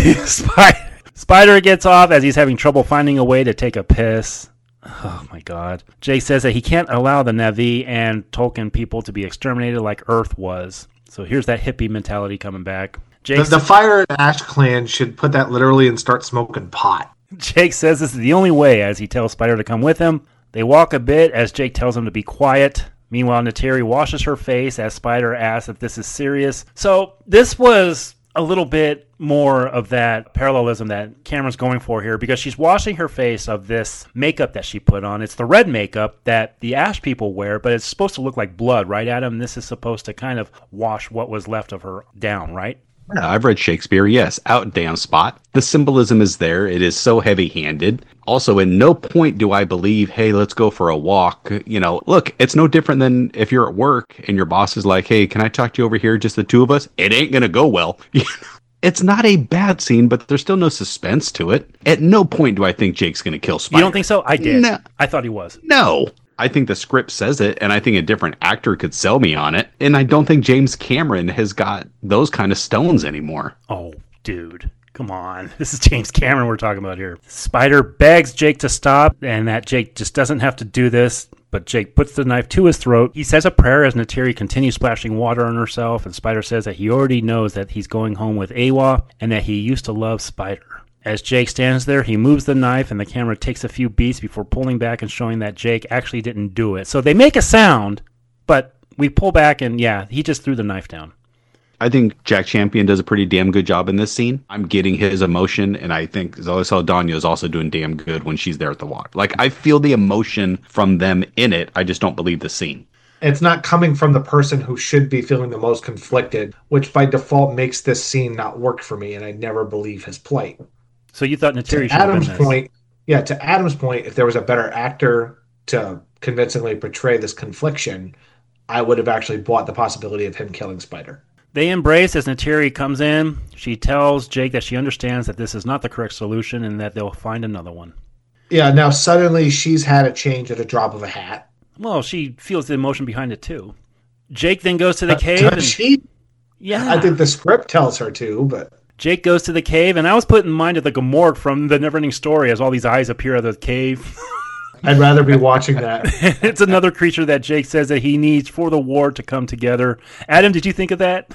Spider- Spider gets off as he's having trouble finding a way to take a piss. Oh my god. Jake says that he can't allow the Na'vi and Tolkien people to be exterminated like Earth was. So here's that hippie mentality coming back. The, the Fire and Ash clan should put that literally and start smoking pot. Jake says this is the only way as he tells Spider to come with him. They walk a bit as Jake tells him to be quiet. Meanwhile, Neytiri washes her face as Spider asks if this is serious. So this was a little bit more of that parallelism that Cameron's going for here, because she's washing her face of this makeup that she put on. It's the red makeup that the Ash people wear, but it's supposed to look like blood, right, Adam? This is supposed to kind of wash what was left of her down, right? Yeah, I've read Shakespeare, yes. Out damn spot. The symbolism is there. It is so heavy-handed. Also, in no point do I believe, hey, let's go for a walk. You know, look, it's no different than if you're at work and your boss is like, hey, can I talk to you over here, just the two of us? It ain't going to go well. It's not a bad scene, but there's still no suspense to it. At no point do I think Jake's going to kill Spider. You don't think so? I did. No. I thought he was. No. I think the script says it, and I think a different actor could sell me on it. And I don't think James Cameron has got those kind of stones anymore. Oh, dude. Come on. This is James Cameron we're talking about here. Spider begs Jake to stop, and that Jake just doesn't have to do this. But Jake puts the knife to his throat. He says a prayer as Neytiri continues splashing water on herself, and Spider says that he already knows that he's going home with Eywa, and that he used to love Spider. As Jake stands there, he moves the knife, and the camera takes a few beats before pulling back and showing that Jake actually didn't do it. So they make a sound, but we pull back, and yeah, he just threw the knife down. I think Jack Champion does a pretty damn good job in this scene. I'm getting his emotion, and I think Zoe Saldana is also doing damn good when she's there at the water. Like, I feel the emotion from them in it. I just don't believe the scene. It's not coming from the person who should be feeling the most conflicted, which by default makes this scene not work for me, and I never believe his plight. So you thought Neytiri should Adam's have been this. point, yeah, to Adam's point, if there was a better actor to convincingly portray this confliction, I would have actually bought the possibility of him killing Spider. They embrace as Neytiri comes in. She tells Jake that she understands that this is not the correct solution and that they'll find another one. Yeah, now suddenly she's had a change at a drop of a hat. Well, she feels the emotion behind it too. Jake then goes to the Uh, cave. does And, she? yeah. I think the script tells her to, but... Jake goes to the cave, and I was put in mind of the Gamort from The Neverending Story as all these eyes appear out of the cave. I'd rather be watching that. It's another creature that Jake says that he needs for the war to come together. Adam, did you think of that?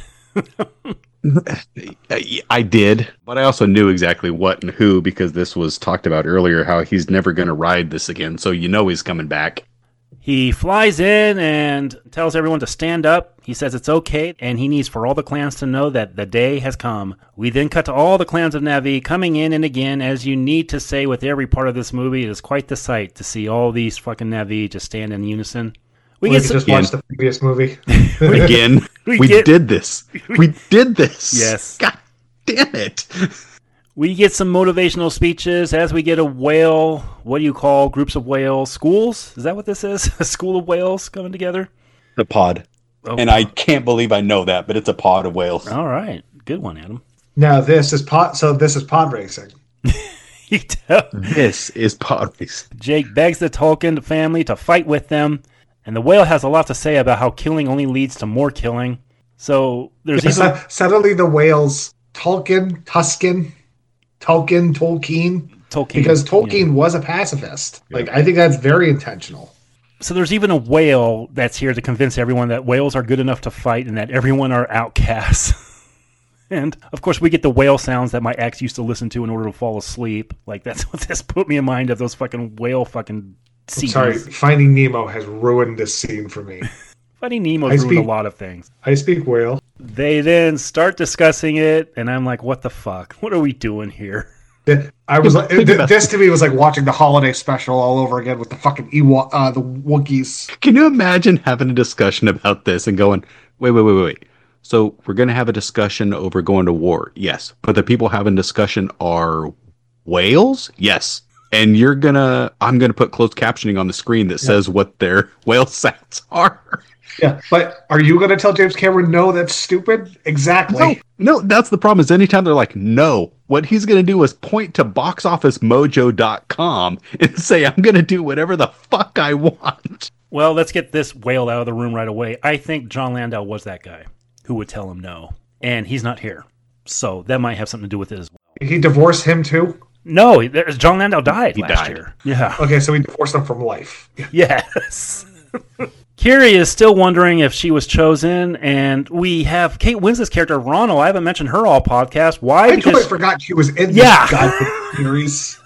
I did, but I also knew exactly what and who, because this was talked about earlier, how he's never going to ride this again, so you know he's coming back. He flies in and tells everyone to stand up. He says it's okay, and he needs for all the clans to know that the day has come. We then cut to all the clans of Na'vi coming in, and again, as you need to say with every part of this movie, it is quite the sight to see all these fucking Na'vi just stand in unison. We, we get just watch the previous movie. Again, we, we get, did this. We did this. Yes. God damn it. We get some motivational speeches as we get a whale. What do you call groups of whales? Schools? Is that what this is? A school of whales coming together? The pod. Oh, and I can't believe I know that, but it's a pod of whales. All right. Good one, Adam. Now this is pod. So this is pod racing. You tell. This is pod racing. Jake begs the Tolkien family to fight with them. And the whale has a lot to say about how killing only leads to more killing. So there's yeah, even... so, suddenly the whales, Tolkien, Tuscan, Tolkien, Tolkien, Tolkien, because Tolkien yeah. was a pacifist. Yeah. Like I think that's very intentional. So there's even a whale that's here to convince everyone that whales are good enough to fight and that everyone are outcasts. And of course we get the whale sounds that my ex used to listen to in order to fall asleep. Like that's what this put me in mind of, those fucking whale fucking C Ds. Sorry, Finding Nemo has ruined this scene for me. Finding Nemo ruined speak, a lot of things. I speak whale. They then start discussing it, and I'm like, what the fuck? What are we doing here? I was like, this to me was like watching the holiday special all over again with the fucking Ewok, uh, the Wookiees. Can you imagine having a discussion about this and going, wait, wait, wait, wait, wait. So we're going to have a discussion over going to war. Yes. But the people having discussion are whales? Yes. and you're gonna, I'm gonna put closed captioning on the screen that says what their whale sounds are. Yeah, but are you going to tell James Cameron, no, that's stupid? Exactly. No, no, that's the problem is anytime they're like, no, what he's going to do is point to box office mojo dot com and say, I'm going to do whatever the fuck I want. Well, let's get this whale out of the room right away. I think John Landau was that guy who would tell him no, and he's not here. So that might have something to do with it as well. He divorced him too? No, there's, John Landau died he last died. year. Yeah. Okay, so he divorced him from life. Yes. Kiri is still wondering if she was chosen, and we have Kate Winslet's character, Ronald. I haven't mentioned her all podcast. Why? I totally forgot she was in yeah. this goddamn series.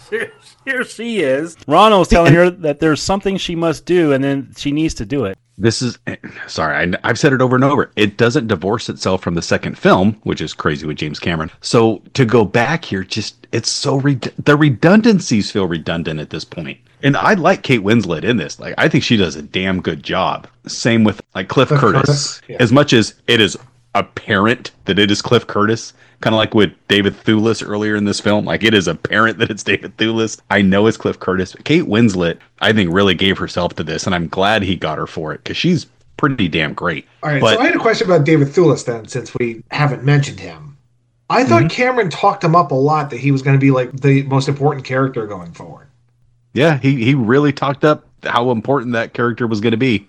Here she is. Ronald's telling her that there's something she must do, and then she needs to do it. This is, sorry, I, I've said it over and over. It doesn't divorce itself from the second film, which is crazy with James Cameron. So to go back here, just, it's so, red- the redundancies feel redundant at this point. And I like Kate Winslet in this. Like, I think she does a damn good job. Same with like Cliff, Cliff Curtis. Curtis? Yeah. As much as it is apparent that it is Cliff Curtis, kind of like with David Thewlis earlier in this film. Like, it is apparent that it's David Thewlis. I know it's Cliff Curtis. But Kate Winslet, I think, really gave herself to this, and I'm glad he got her for it because she's pretty damn great. All right, but, so I had a question about David Thewlis then, since we haven't mentioned him. I thought mm-hmm. Cameron talked him up a lot that he was going to be like the most important character going forward. Yeah, he, he really talked up how important that character was going to be.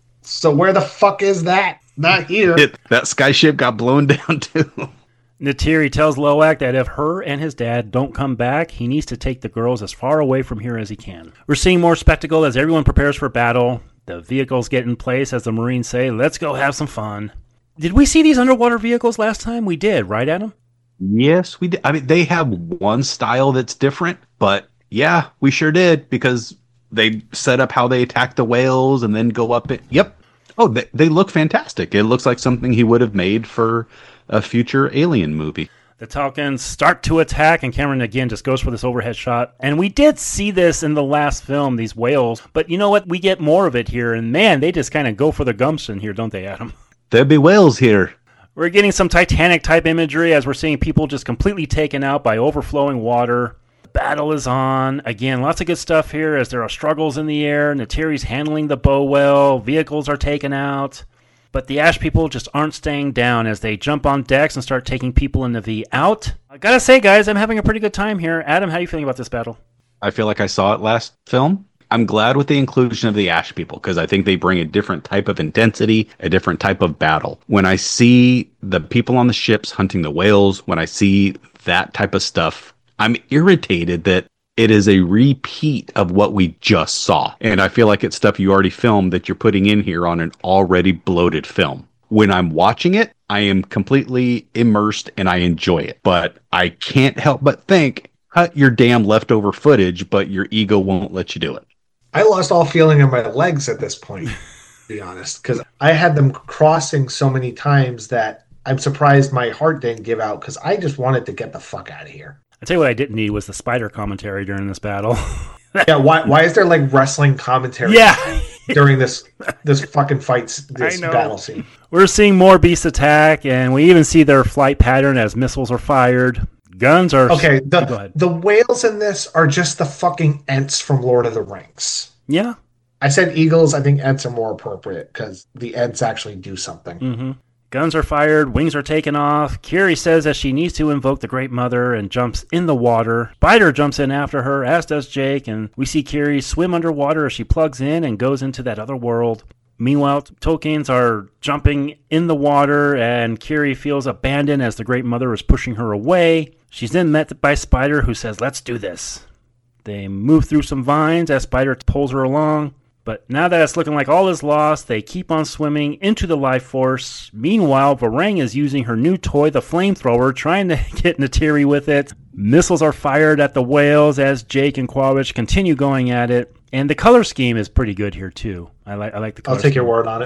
So where the fuck is that? Not here. It, that skyship got blown down too. Neytiri tells Loak that if her and his dad don't come back, he needs to take the girls as far away from here as he can. We're seeing more spectacle as everyone prepares for battle. The vehicles get in place as the Marines say, let's go have some fun. Did we see these underwater vehicles last time? We did, right, Adam? Yes, we did. I mean, they have one style that's different, but yeah, we sure did because they set up how they attack the whales and then go up it. Yep. Oh, they, they look fantastic. It looks like something he would have made for a future Alien movie. The Talcans start to attack, and Cameron again just goes for this overhead shot. And we did see this in the last film, these whales. But you know what? We get more of it here. And man, they just kind of go for the gumption here, don't they, Adam? There be whales here. We're getting some Titanic-type imagery as we're seeing people just completely taken out by overflowing water. Battle is on. Again, lots of good stuff here as there are struggles in the air. Neytiri's handling the bow well. Vehicles are taken out. But the Ash people just aren't staying down as they jump on decks and start taking people in the V out. I gotta say, guys, I'm having a pretty good time here. Adam, how are you feeling about this battle? I feel like I saw it last film. I'm glad with the inclusion of the Ash people because I think they bring a different type of intensity, a different type of battle. When I see the people on the ships hunting the whales, when I see that type of stuff, I'm irritated that it is a repeat of what we just saw. And I feel like it's stuff you already filmed that you're putting in here on an already bloated film. When I'm watching it, I am completely immersed and I enjoy it. But I can't help but think, cut your damn leftover footage, but your ego won't let you do it. I lost all feeling in my legs at this point, to be honest, because I had them crossing so many times that I'm surprised my heart didn't give out because I just wanted to get the fuck out of here. I'll tell you what I didn't need was the spider commentary during this battle. Yeah, why why is there like wrestling commentary yeah. during this this fucking fight, this I know. battle scene? We're seeing more beasts attack, and we even see their flight pattern as missiles are fired. Guns are... Okay, the, the whales in this are just the fucking Ents from Lord of the Rings. Yeah. I said eagles. I think Ents are more appropriate because the Ents actually do something. Mm-hmm. Guns are fired, wings are taken off. Kiri says that she needs to invoke the Great Mother and jumps in the water. Spider jumps in after her, as does Jake, and we see Kiri swim underwater as she plugs in and goes into that other world. Meanwhile, Tolkien's are jumping in the water, and Kiri feels abandoned as the Great Mother is pushing her away. She's then met by Spider, who says, let's do this. They move through some vines as Spider pulls her along. But now that it's looking like all is lost, they keep on swimming into the life force. Meanwhile, Varang is using her new toy, the flamethrower, trying to get Neytiri with it. Missiles are fired at the whales as Jake and Quawitch continue going at it. And the color scheme is pretty good here, too. I like I like the color I'll take scheme. your word on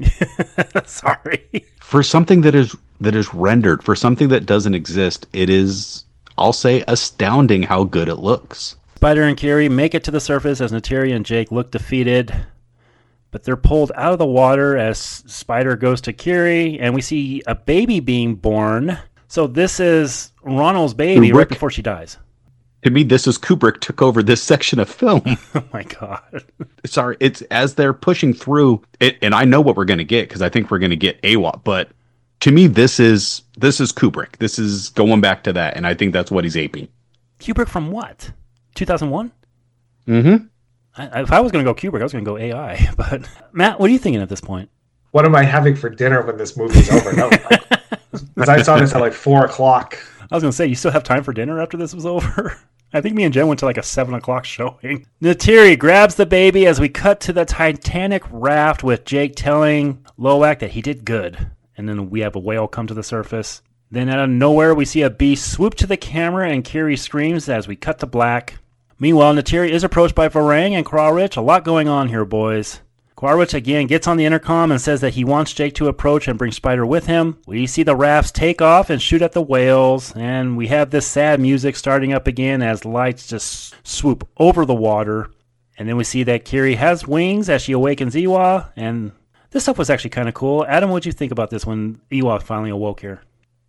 it. Sorry. For something that is that is rendered, for something that doesn't exist, it is, I'll say, astounding how good it looks. Spider and Kiri make it to the surface as Neytiri and Jake look defeated. But they're pulled out of the water as Spider goes to Kiri, and we see a baby being born. So this is Ronald's baby Rick, right before she dies. To me, this is Kubrick took over this section of film. Oh my God. Sorry, it's as they're pushing through it, and I know what we're going to get because I think we're going to get A W A P, but to me, this is this is Kubrick. This is going back to that, and I think that's what he's aping. Kubrick from what? two thousand one? Mm-hmm. I, if I was going to go Kubrick, I was going to go A I. But Matt, what are you thinking at this point? What am I having for dinner when this movie's over? No, because I saw this at like four o'clock. I was going to say, you still have time for dinner after this was over? I think me and Jen went to like a seven o'clock showing. Neytiri grabs the baby as we cut to the Titanic raft with Jake telling Loak that he did good. And then we have a whale come to the surface. Then out of nowhere, we see a beast swoop to the camera and Kiri screams as we cut to black. Meanwhile, Neytiri is approached by Varang and Quaritch. A lot going on here, boys. Quaritch again gets on the intercom and says that he wants Jake to approach and bring Spider with him. We see the rafts take off and shoot at the whales, and we have this sad music starting up again as lights just swoop over the water. And then we see that Kiri has wings as she awakens Eywa, and this stuff was actually kind of cool. Adam, what'd you think about this when Eywa finally awoke here?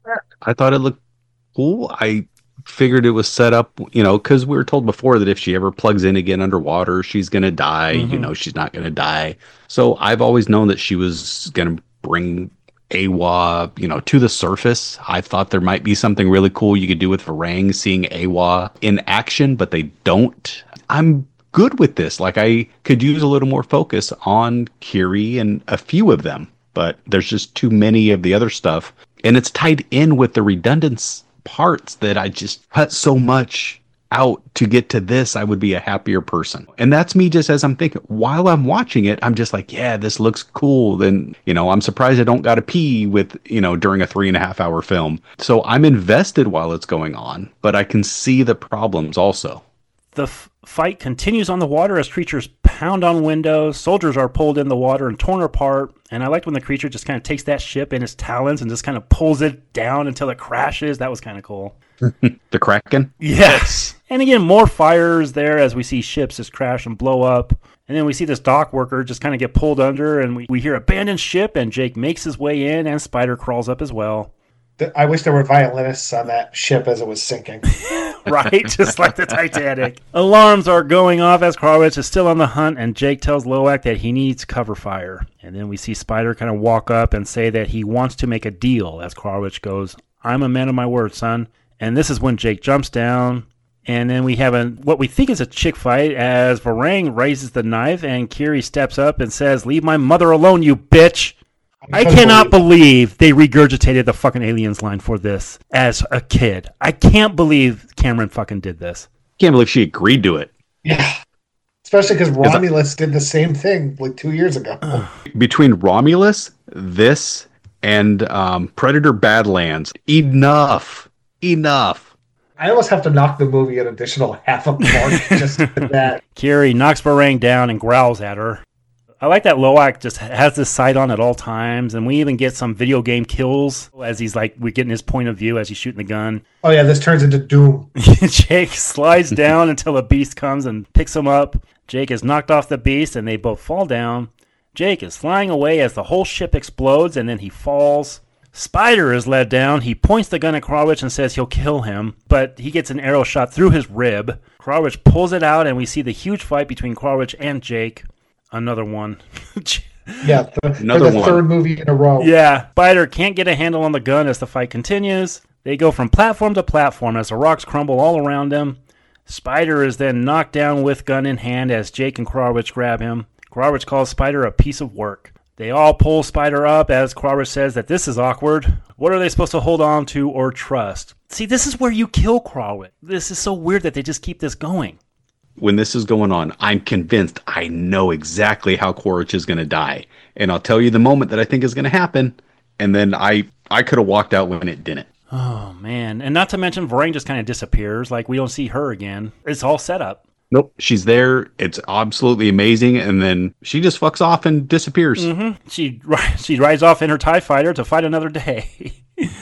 I thought it looked cool. I figured it was set up, you know, because we were told before that if she ever plugs in again underwater, she's going to die. Mm-hmm. You know, she's not going to die. So I've always known that she was going to bring Eywa, you know, to the surface. I thought there might be something really cool you could do with Varang, seeing Eywa in action, but they don't. I'm good with this. Like, I could use a little more focus on Kiri and a few of them, but there's just too many of the other stuff. And it's tied in with the redundant parts that I just cut so much out to get to this. I would be a happier person. And that's me just as I'm thinking. While I'm watching it, I'm just like, yeah, this looks cool. Then, you know, I'm surprised I don't got to pee with, you know, during a three and a half hour film. So I'm invested while it's going on, but I can see the problems also. The f- fight continues on the water as creatures pound on windows. Soldiers are pulled in the water and torn apart. And I liked when the creature just kind of takes that ship in its talons and just kind of pulls it down until it crashes. That was kind of cool. The Kraken? Yes. And again, more fires there as we see ships just crash and blow up. And then we see this dock worker just kind of get pulled under. And we, we hear abandoned ship and Jake makes his way in and Spider crawls up as well. I wish there were violinists on that ship as it was sinking. Right, just like the Titanic. Alarms are going off as Quaritch is still on the hunt, and Jake tells Loak that he needs cover fire. And then we see Spider kind of walk up and say that he wants to make a deal as Quaritch goes, I'm a man of my word, son. And this is when Jake jumps down. And then we have a what we think is a chick fight as Varang raises the knife and Kiri steps up and says, leave my mother alone, you bitch. I cannot believe they regurgitated the fucking aliens line for this as a kid. I can't believe Cameron fucking did this. Can't believe she agreed to it. Yeah. Especially because Romulus did the same thing like two years ago. Between Romulus, this, and um, Predator Badlands, enough. Enough. I almost have to knock the movie an additional half a mark just for that. Kiri knocks Varang down and growls at her. I like that Loak just has this sight on at all times, and we even get some video game kills as he's like, we're getting his point of view as he's shooting the gun. Oh yeah, this turns into Doom. Jake slides down until a beast comes and picks him up. Jake is knocked off the beast, and they both fall down. Jake is flying away as the whole ship explodes, and then he falls. Spider is led down. He points the gun at Quaritch and says he'll kill him, but he gets an arrow shot through his rib. Quaritch pulls it out, and we see the huge fight between Quaritch and Jake. Another one. Yeah, th- Another the one. third movie in a row. Yeah, Spider can't get a handle on the gun as the fight continues. They go from platform to platform as the rocks crumble all around them. Spider is then knocked down with gun in hand as Jake and Quaritch grab him. Quaritch calls Spider a piece of work. They all pull Spider up as Quaritch says that this is awkward. What are they supposed to hold on to or trust? See, this is where you kill Quaritch. This is so weird that they just keep this going. When this is going on, I'm convinced I know exactly how Quaritch is going to die. And I'll tell you the moment that I think is going to happen. And then I, I could have walked out when it didn't. Oh, man. And not to mention, Varang just kind of disappears. Like, we don't see her again. It's all set up. Nope. She's there. It's absolutely amazing. And then she just fucks off and disappears. Mm-hmm. She, she rides off in her TIE fighter to fight another day.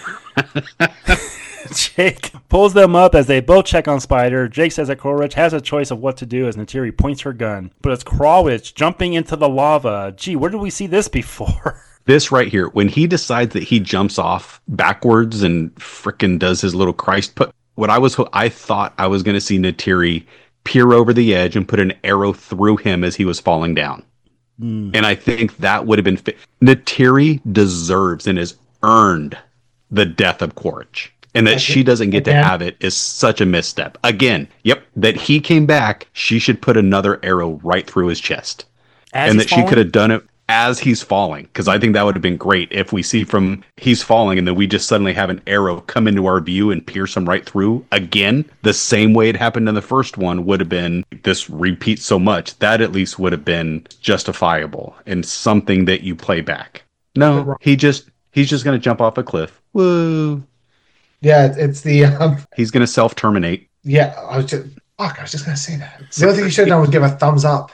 Jake pulls them up as they both check on Spider. Jake says that Quaritch has a choice of what to do as Neytiri points her gun. But it's Quaritch jumping into the lava. Gee, where did we see this before? This right here, when he decides that he jumps off backwards and frickin' does his little Christ put, what I was, I thought I was going to see Neytiri peer over the edge and put an arrow through him as he was falling down. Mm. And I think that would have been fit. Neytiri deserves and has earned the death of Quaritch. And that she doesn't get Again. to have it is such a misstep. Again, yep, that he came back, she should put another arrow right through his chest. As and that falling? She could have done it as he's falling. Because I think that would have been great if we see from he's falling and then we just suddenly have an arrow come into our view and pierce him right through. Again, the same way it happened in the first one would have been, this repeats so much, that at least would have been justifiable and something that you play back. No, he just he's just going to jump off a cliff. Woo. Yeah, it's the... Um, He's going to self-terminate. Yeah, I was just... Fuck, I was just going to say that. The other thing you should have done was give a thumbs up.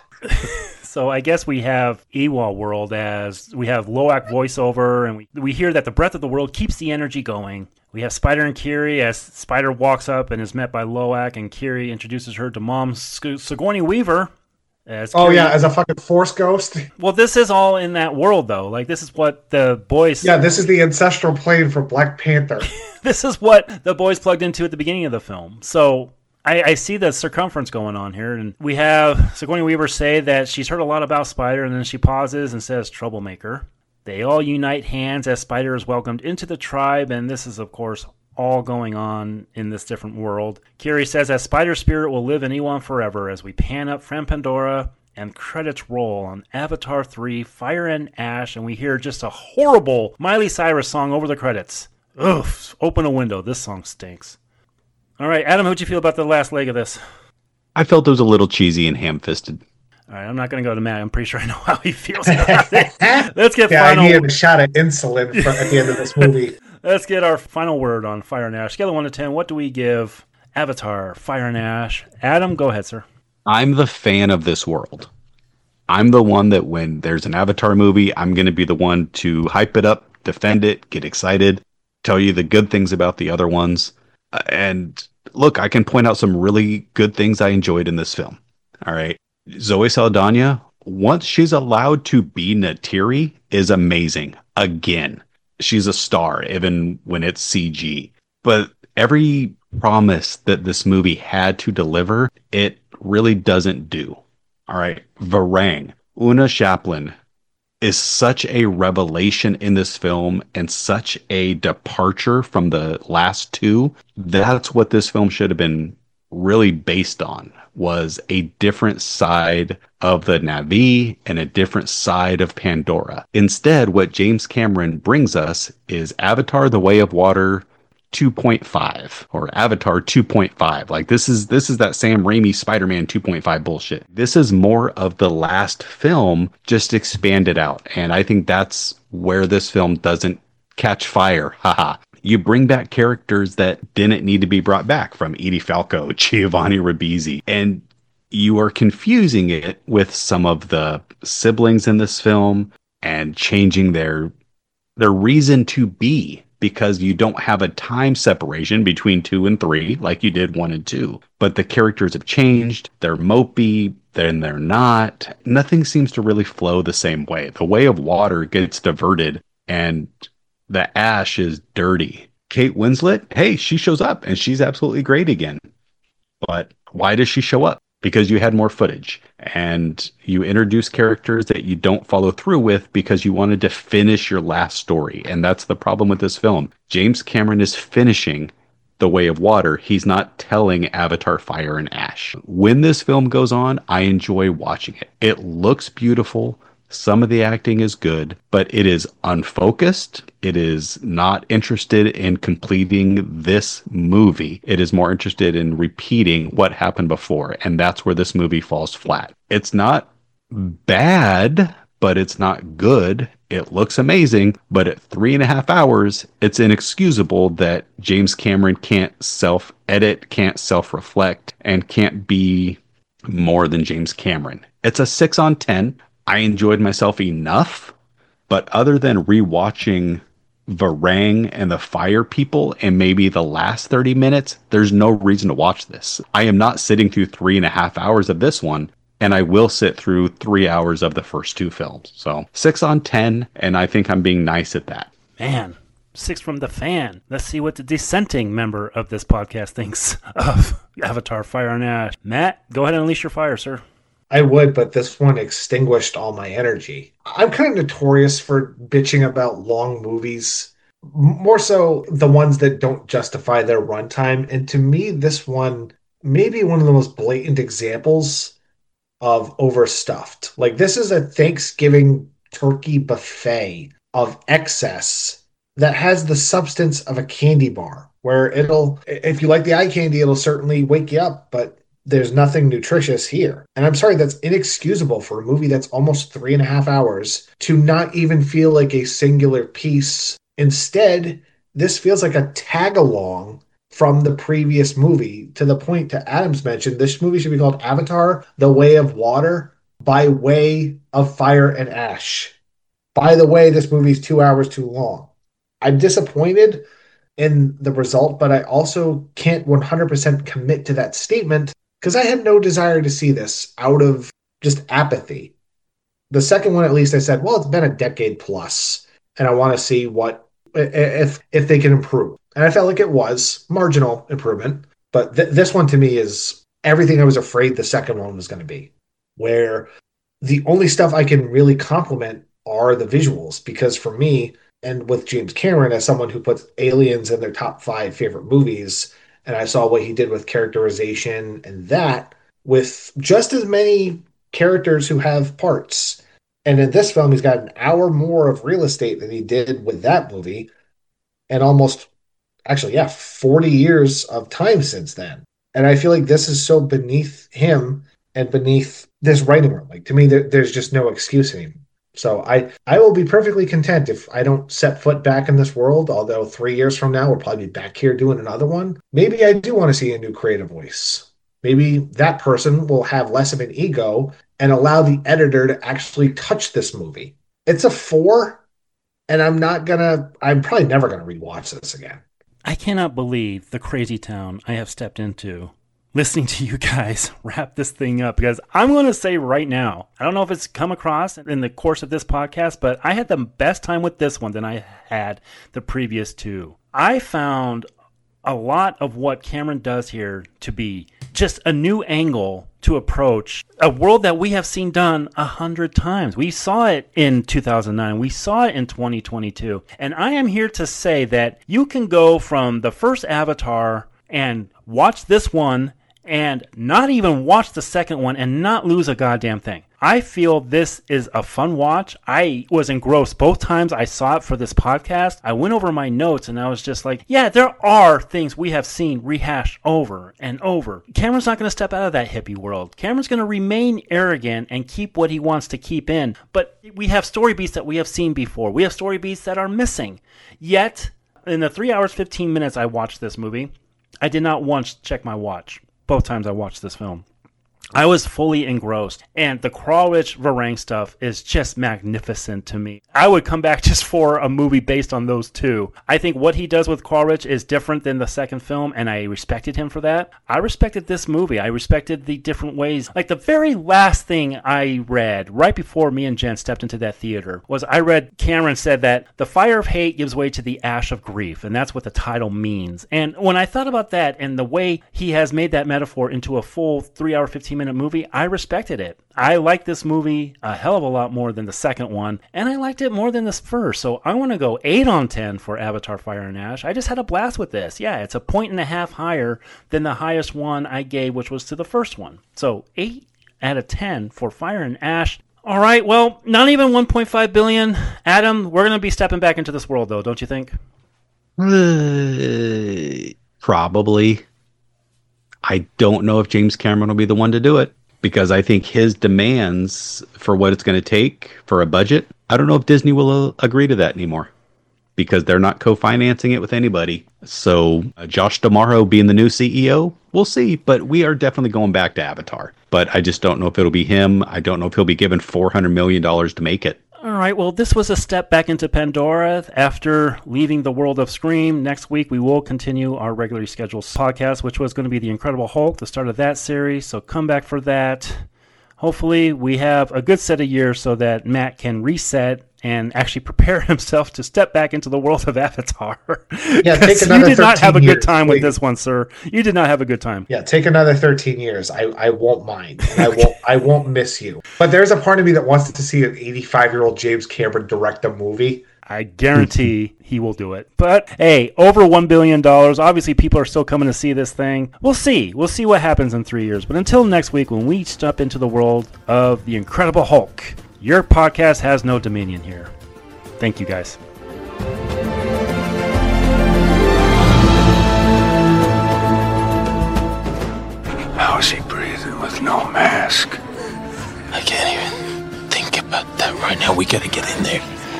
So I guess we have Eywa World as... We have Loak voiceover, and we, we hear that the breath of the world keeps the energy going. We have Spider and Kiri as Spider walks up and is met by Loak, and Kiri introduces her to Mom Sigourney Weaver. As oh, Kiri. Yeah, as a fucking Force ghost. Well, this is all in that world, though. Like, this is what the boys... Yeah, this is the ancestral plane for Black Panther. This is what the boys plugged into at the beginning of the film. So I, I see the circumference going on here. And we have Sigourney Weaver say that she's heard a lot about Spider, and then she pauses and says, troublemaker. They all unite hands as Spider is welcomed into the tribe, and this is, of course, all going on in this different world. Kiri says that Spider spirit will live in Eywa forever as we pan up from Pandora and credits roll on Avatar three, Fire and Ash, and we hear just a horrible Miley Cyrus song over the credits. Oof, open a window. This song stinks. All right, Adam, how'd you feel about the last leg of this? I felt it was a little cheesy and ham-fisted. All right, I'm not going to go to Matt. I'm pretty sure I know how he feels about it. Let's get yeah, final... I needed a shot of insulin for, at the end of this movie. Let's get our final word on Fire and Ash. Scale of one to ten, what do we give Avatar, Fire and Ash? Adam, go ahead, sir. I'm the fan of this world. I'm the one that when there's an Avatar movie, I'm going to be the one to hype it up, defend it, get excited, tell you the good things about the other ones. Uh, and look, I can point out some really good things I enjoyed in this film. All right. Zoe Saldana, once she's allowed to be Neytiri, is amazing. Again. She's a star, even when it's C G. But every promise that this movie had to deliver, it really doesn't do. All right. Varang, Una Chaplin is such a revelation in this film and such a departure from the last two. That's what this film should have been really based on, was a different side of the Na'vi and a different side of Pandora. Instead, what James Cameron brings us is Avatar: The Way of Water two point five or Avatar two point five. Like this is this is that Sam Raimi Spider-Man two point five bullshit. This is more of the last film just expanded out, and I think that's where this film doesn't catch fire. Haha. You bring back characters that didn't need to be brought back, from Edie Falco, Giovanni Ribisi, and you are confusing it with some of the siblings in this film and changing their their reason to be, because you don't have a time separation between two and three like you did one and two. But the characters have changed. They're mopey, then they're not. Nothing seems to really flow the same way. The Way of Water gets diverted, and the Ash is dirty. Kate Winslet, hey, she shows up and she's absolutely great again. But why does she show up? Because you had more footage and you introduce characters that you don't follow through with because you wanted to finish your last story. And that's the problem with this film. James Cameron is finishing The Way of Water. He's not telling Avatar: Fire and Ash. When this film goes on, I enjoy watching it. It looks beautiful. Some of the acting is good, but it is unfocused. It is not interested in completing this movie. It is more interested in repeating what happened before, and that's where this movie falls flat. It's not bad, but it's not good. It looks amazing, but at three and a half hours, it's inexcusable that James Cameron can't self-edit, can't self-reflect, and can't be more than James Cameron. It's a six on ten. I enjoyed myself enough, but other than rewatching Varang and the Fire People and maybe the last thirty minutes, there's no reason to watch this. I am not sitting through three and a half hours of this one, and I will sit through three hours of the first two films. So six on ten, and I think I'm being nice at that. Man, Six from the fan. Let's see what the dissenting member of this podcast thinks of Avatar: Fire and Ash. Matt, go ahead and unleash your fire, sir. I would, but this one extinguished all my energy. I'm kind of notorious for bitching about long movies, more so the ones that don't justify their runtime. And to me, this one may be one of the most blatant examples of overstuffed. Like, this is a Thanksgiving turkey buffet of excess that has the substance of a candy bar, where it'll, if you like the eye candy, it'll certainly wake you up, but there's nothing nutritious here. And I'm sorry, that's inexcusable for a movie that's almost three and a half hours to not even feel like a singular piece. Instead, this feels like a tag-along from the previous movie, to the point to Adam's mentioned, this movie should be called Avatar: The Way of Water by way of Fire and Ash. By the way, this movie's two hours too long. I'm disappointed in the result, but I also can't one hundred percent commit to that statement because I had no desire to see this out of just apathy. The second one, at least, I said, well, it's been a decade plus, and I want to see what if if they can improve. And I felt like it was marginal improvement, but th- this one to me is everything I was afraid the second one was going to be, where the only stuff I can really compliment are the visuals, because for me, and with James Cameron, as someone who puts Aliens in their top five favorite movies, and I saw what he did with characterization and that, with just as many characters who have parts. And in this film, he's got an hour more of real estate than he did with that movie, and almost, actually, yeah, forty years of time since then. And I feel like this is so beneath him and beneath this writing room. Like, to me, there, there's just no excuse anymore. So I, I will be perfectly content if I don't set foot back in this world, although three years from now, we'll probably be back here doing another one. Maybe I do want to see a new creative voice. Maybe that person will have less of an ego and allow the editor to actually touch this movie. It's a four, and I'm not going to, I'm probably never going to rewatch this again. I cannot believe the crazy town I have stepped into listening to you guys wrap this thing up, because I'm going to say right now, I don't know if it's come across in the course of this podcast, but I had the best time with this one than I had the previous two. I found a lot of what Cameron does here to be just a new angle to approach a world that we have seen done a hundred times. We saw it in two thousand nine. We saw it in twenty twenty-two. And I am here to say that you can go from the first Avatar and watch this one and not even watch the second one and not lose a goddamn thing. I feel this is a fun watch. I was engrossed both times I saw it for this podcast. I went over my notes and I was just like, yeah, there are things we have seen rehashed over and over. Cameron's not going to step out of that hippie world. Cameron's going to remain arrogant and keep what he wants to keep in. But we have story beats that we have seen before. We have story beats that are missing. Yet, in the three hours, fifteen minutes I watched this movie, I did not once check my watch. Both times I watched this film. I was fully engrossed, and the Crawlidge Varang stuff is just magnificent to me. I would come back just for a movie based on those two. I think what he does with Crawlidge is different than the second film, and I respected him for that. I respected this movie. I respected the different ways. Like, the very last thing I read right before me and Jen stepped into that theater was I read Cameron said that the fire of hate gives way to the ash of grief, and that's what the title means. And when I thought about that and the way he has made that metaphor into a full three hour, fifteen minute movie, I respected it. I liked this movie a hell of a lot more than the second one, and I liked it more than this first. So I want to go eight on ten for Avatar: Fire and Ash. I just had a blast with this. Yeah, it's a point and a half higher than the highest one I gave, which was to the first one. So eight out of ten for Fire and Ash. All right, well, not even one point five billion. Adam, we're going to be stepping back into this world, though, don't you think? Uh, probably. I don't know if James Cameron will be the one to do it, because I think his demands for what it's going to take for a budget, I don't know if Disney will uh, agree to that anymore, because they're not co-financing it with anybody. So uh, Josh D'Amaro being the new C E O, we'll see. But we are definitely going back to Avatar. But I just don't know if it'll be him. I don't know if he'll be given four hundred million dollars to make it. All right, well, this was a step back into Pandora after leaving the world of Scream. Next week, we will continue our regularly scheduled podcast, which was going to be The Incredible Hulk, the start of that series. So come back for that. Hopefully, we have a good set of years so that Matt can reset and actually prepare himself to step back into the world of Avatar. Yeah, take another you did not have a years, good time please. with this one, sir. You did not have a good time. Yeah, take another thirteen years. I, I won't mind. And I won't I won't miss you. But there's a part of me that wants to see an eighty-five-year-old James Cameron direct a movie. I guarantee he will do it. But hey, over one billion dollars. Obviously, people are still coming to see this thing. We'll see. We'll see what happens in three years. But until next week, when we step into the world of the Incredible Hulk, your podcast has no dominion here. Thank you, guys. How is he breathing with no mask? I can't even think about that right now. We gotta get in there.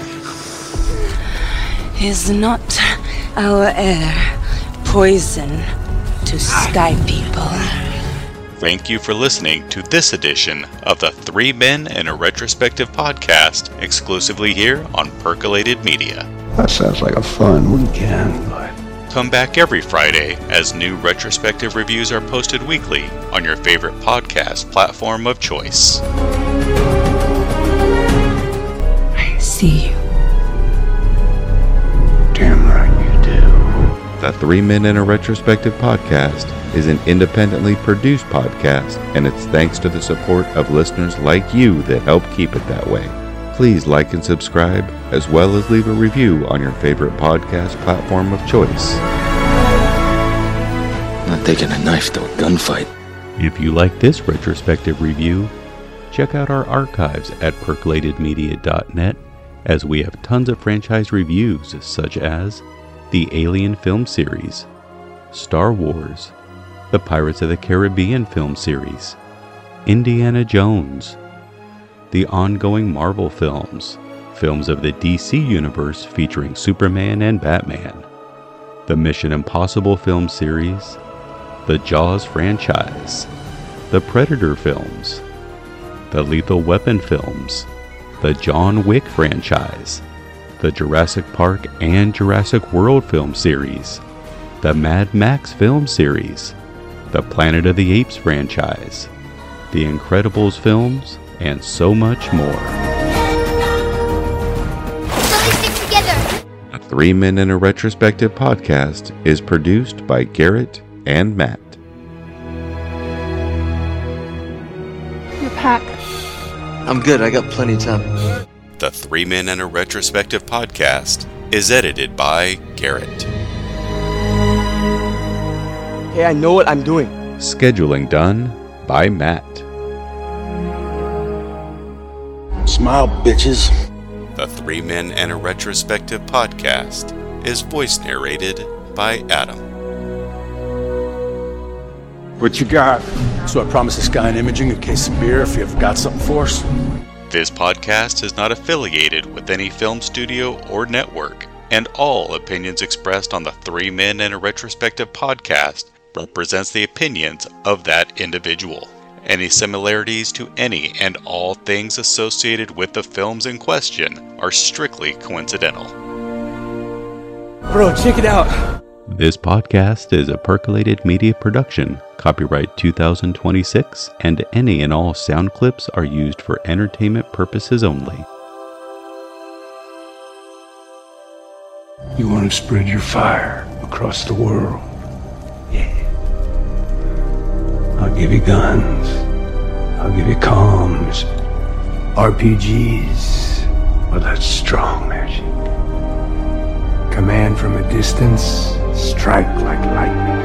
Is not our air poison to sky people? Thank you for listening to this edition of the Three Men in a Retrospective podcast, exclusively here on Percolated Media. That sounds like a fun weekend, but... Come back every Friday as new retrospective reviews are posted weekly on your favorite podcast platform of choice. I see you. Damn right you do. The Three Men in a Retrospective podcast is an independently produced podcast, and it's thanks to the support of listeners like you that help keep it that way. Please like and subscribe, as well as leave a review on your favorite podcast platform of choice. Not taking a knife to a gunfight. If you like this retrospective review, check out our archives at percolated media dot net, as we have tons of franchise reviews such as the Alien film series, Star Wars, the Pirates of the Caribbean film series, Indiana Jones, the ongoing Marvel films, films of the D C Universe featuring Superman and Batman, the Mission Impossible film series, the Jaws franchise, the Predator films, the Lethal Weapon films, the John Wick franchise, the Jurassic Park and Jurassic World film series, the Mad Max film series, the Planet of the Apes franchise, the Incredibles films, and so much more. Stick together. Three Men in a Retrospective podcast is produced by Garrett and Matt. Your pack. I'm good. I got plenty of time. The Three Men in a Retrospective podcast is edited by Garrett. Hey, I know what I'm doing. Scheduling done by Matt. Smile, bitches. The Three Men in a Retrospective podcast is voice narrated by Adam. What you got? So I promised this guy in imaging a case of beer if you ever got something for us. This podcast is not affiliated with any film studio or network, and all opinions expressed on the Three Men in a Retrospective podcast represents the opinions of that individual. Any similarities to any and all things associated with the films in question are strictly coincidental. Bro, check it out. This podcast is a Percolated Media production, copyright two thousand twenty-six, and any and all sound clips are used for entertainment purposes only. You want to spread your fire across the world? Yeah. I'll give you guns. I'll give you comms. R P Gs. Well, that's strong magic. Command from a distance. Strike like lightning.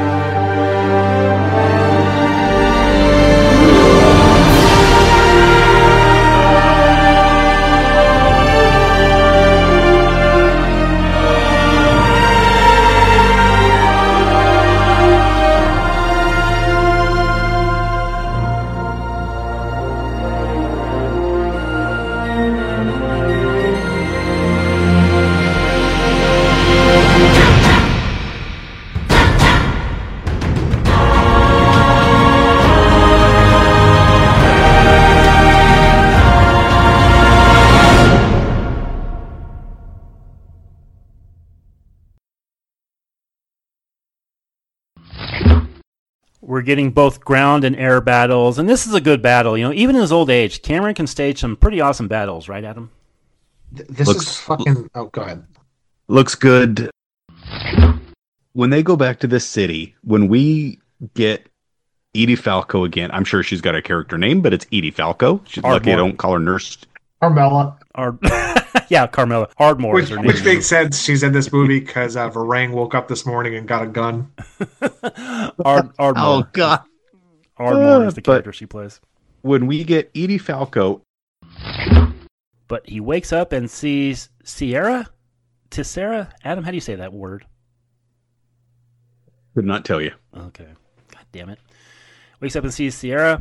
We're getting both ground and air battles, and this is a good battle. You know, even in his old age, Cameron can stage some pretty awesome battles, right, Adam? Th- This Looks- is fucking. Oh, go ahead. Looks good. When they go back to this city, when we get Edie Falco again, I'm sure she's got a character name, but it's Edie Falco. She's lucky I Ardmore. don't call her Nurse. Carmella. Ard- yeah, Carmella. Ardmore Which, is her name. which makes sense. She's in this movie because uh, Varang woke up this morning and got a gun. Ard- Ardmore. Oh, God. Ardmore is the But- character she plays. When we get Edie Falco, But he wakes up and sees Sierra? Tessera? Adam, how do you say that word? could not tell you. Okay. God damn it. Wakes up and sees Sierra.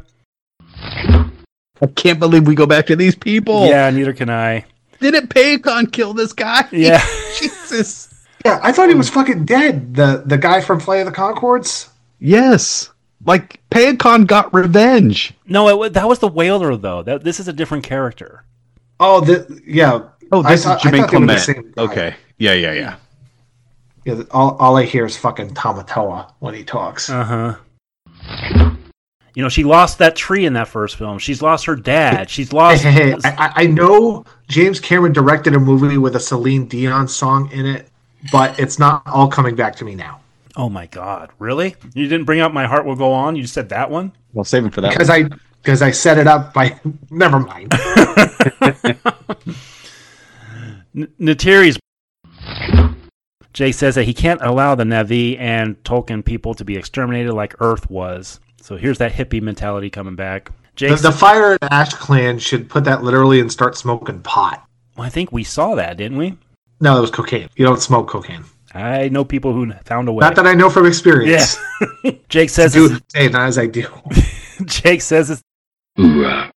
I can't believe we go back to these people. Yeah, neither can I. Didn't Paycon kill this guy? Yeah. Jesus. Yeah, I thought he was fucking dead. The the guy from Flight of the Conchords. Yes. Like, Paycon got revenge. No, it, wa- that was the Whaler, though. That This is a different character. Oh, the yeah. Oh, I this thought- is I Jermaine thought they were the Clement. same guy. Okay. Yeah, yeah, yeah. Yeah, all, all I hear is fucking Tamatoa when he talks. Uh-huh. You know, she lost that tree in that first film. She's lost her dad. She's lost... Hey, hey, hey, I, I know James Cameron directed a movie with a Celine Dion song in it, but it's not all coming back to me now. Oh, my God. Really? You didn't bring up My Heart Will Go On? You just said that one? We'll save him for that Because one. I because I set it up by... Never mind. N- Natiri's... Jake says that he can't allow the Na'vi and Tolkien people to be exterminated like Earth was. So here's that hippie mentality coming back. The, Jake the Fire and Ash clan should put that literally and start smoking pot. Well, I think we saw that, didn't we? No, it was cocaine. You don't smoke cocaine. I know people who found a way. Not that I know from experience. Yeah. Jake says... Do say it not as I do. Jake says it's...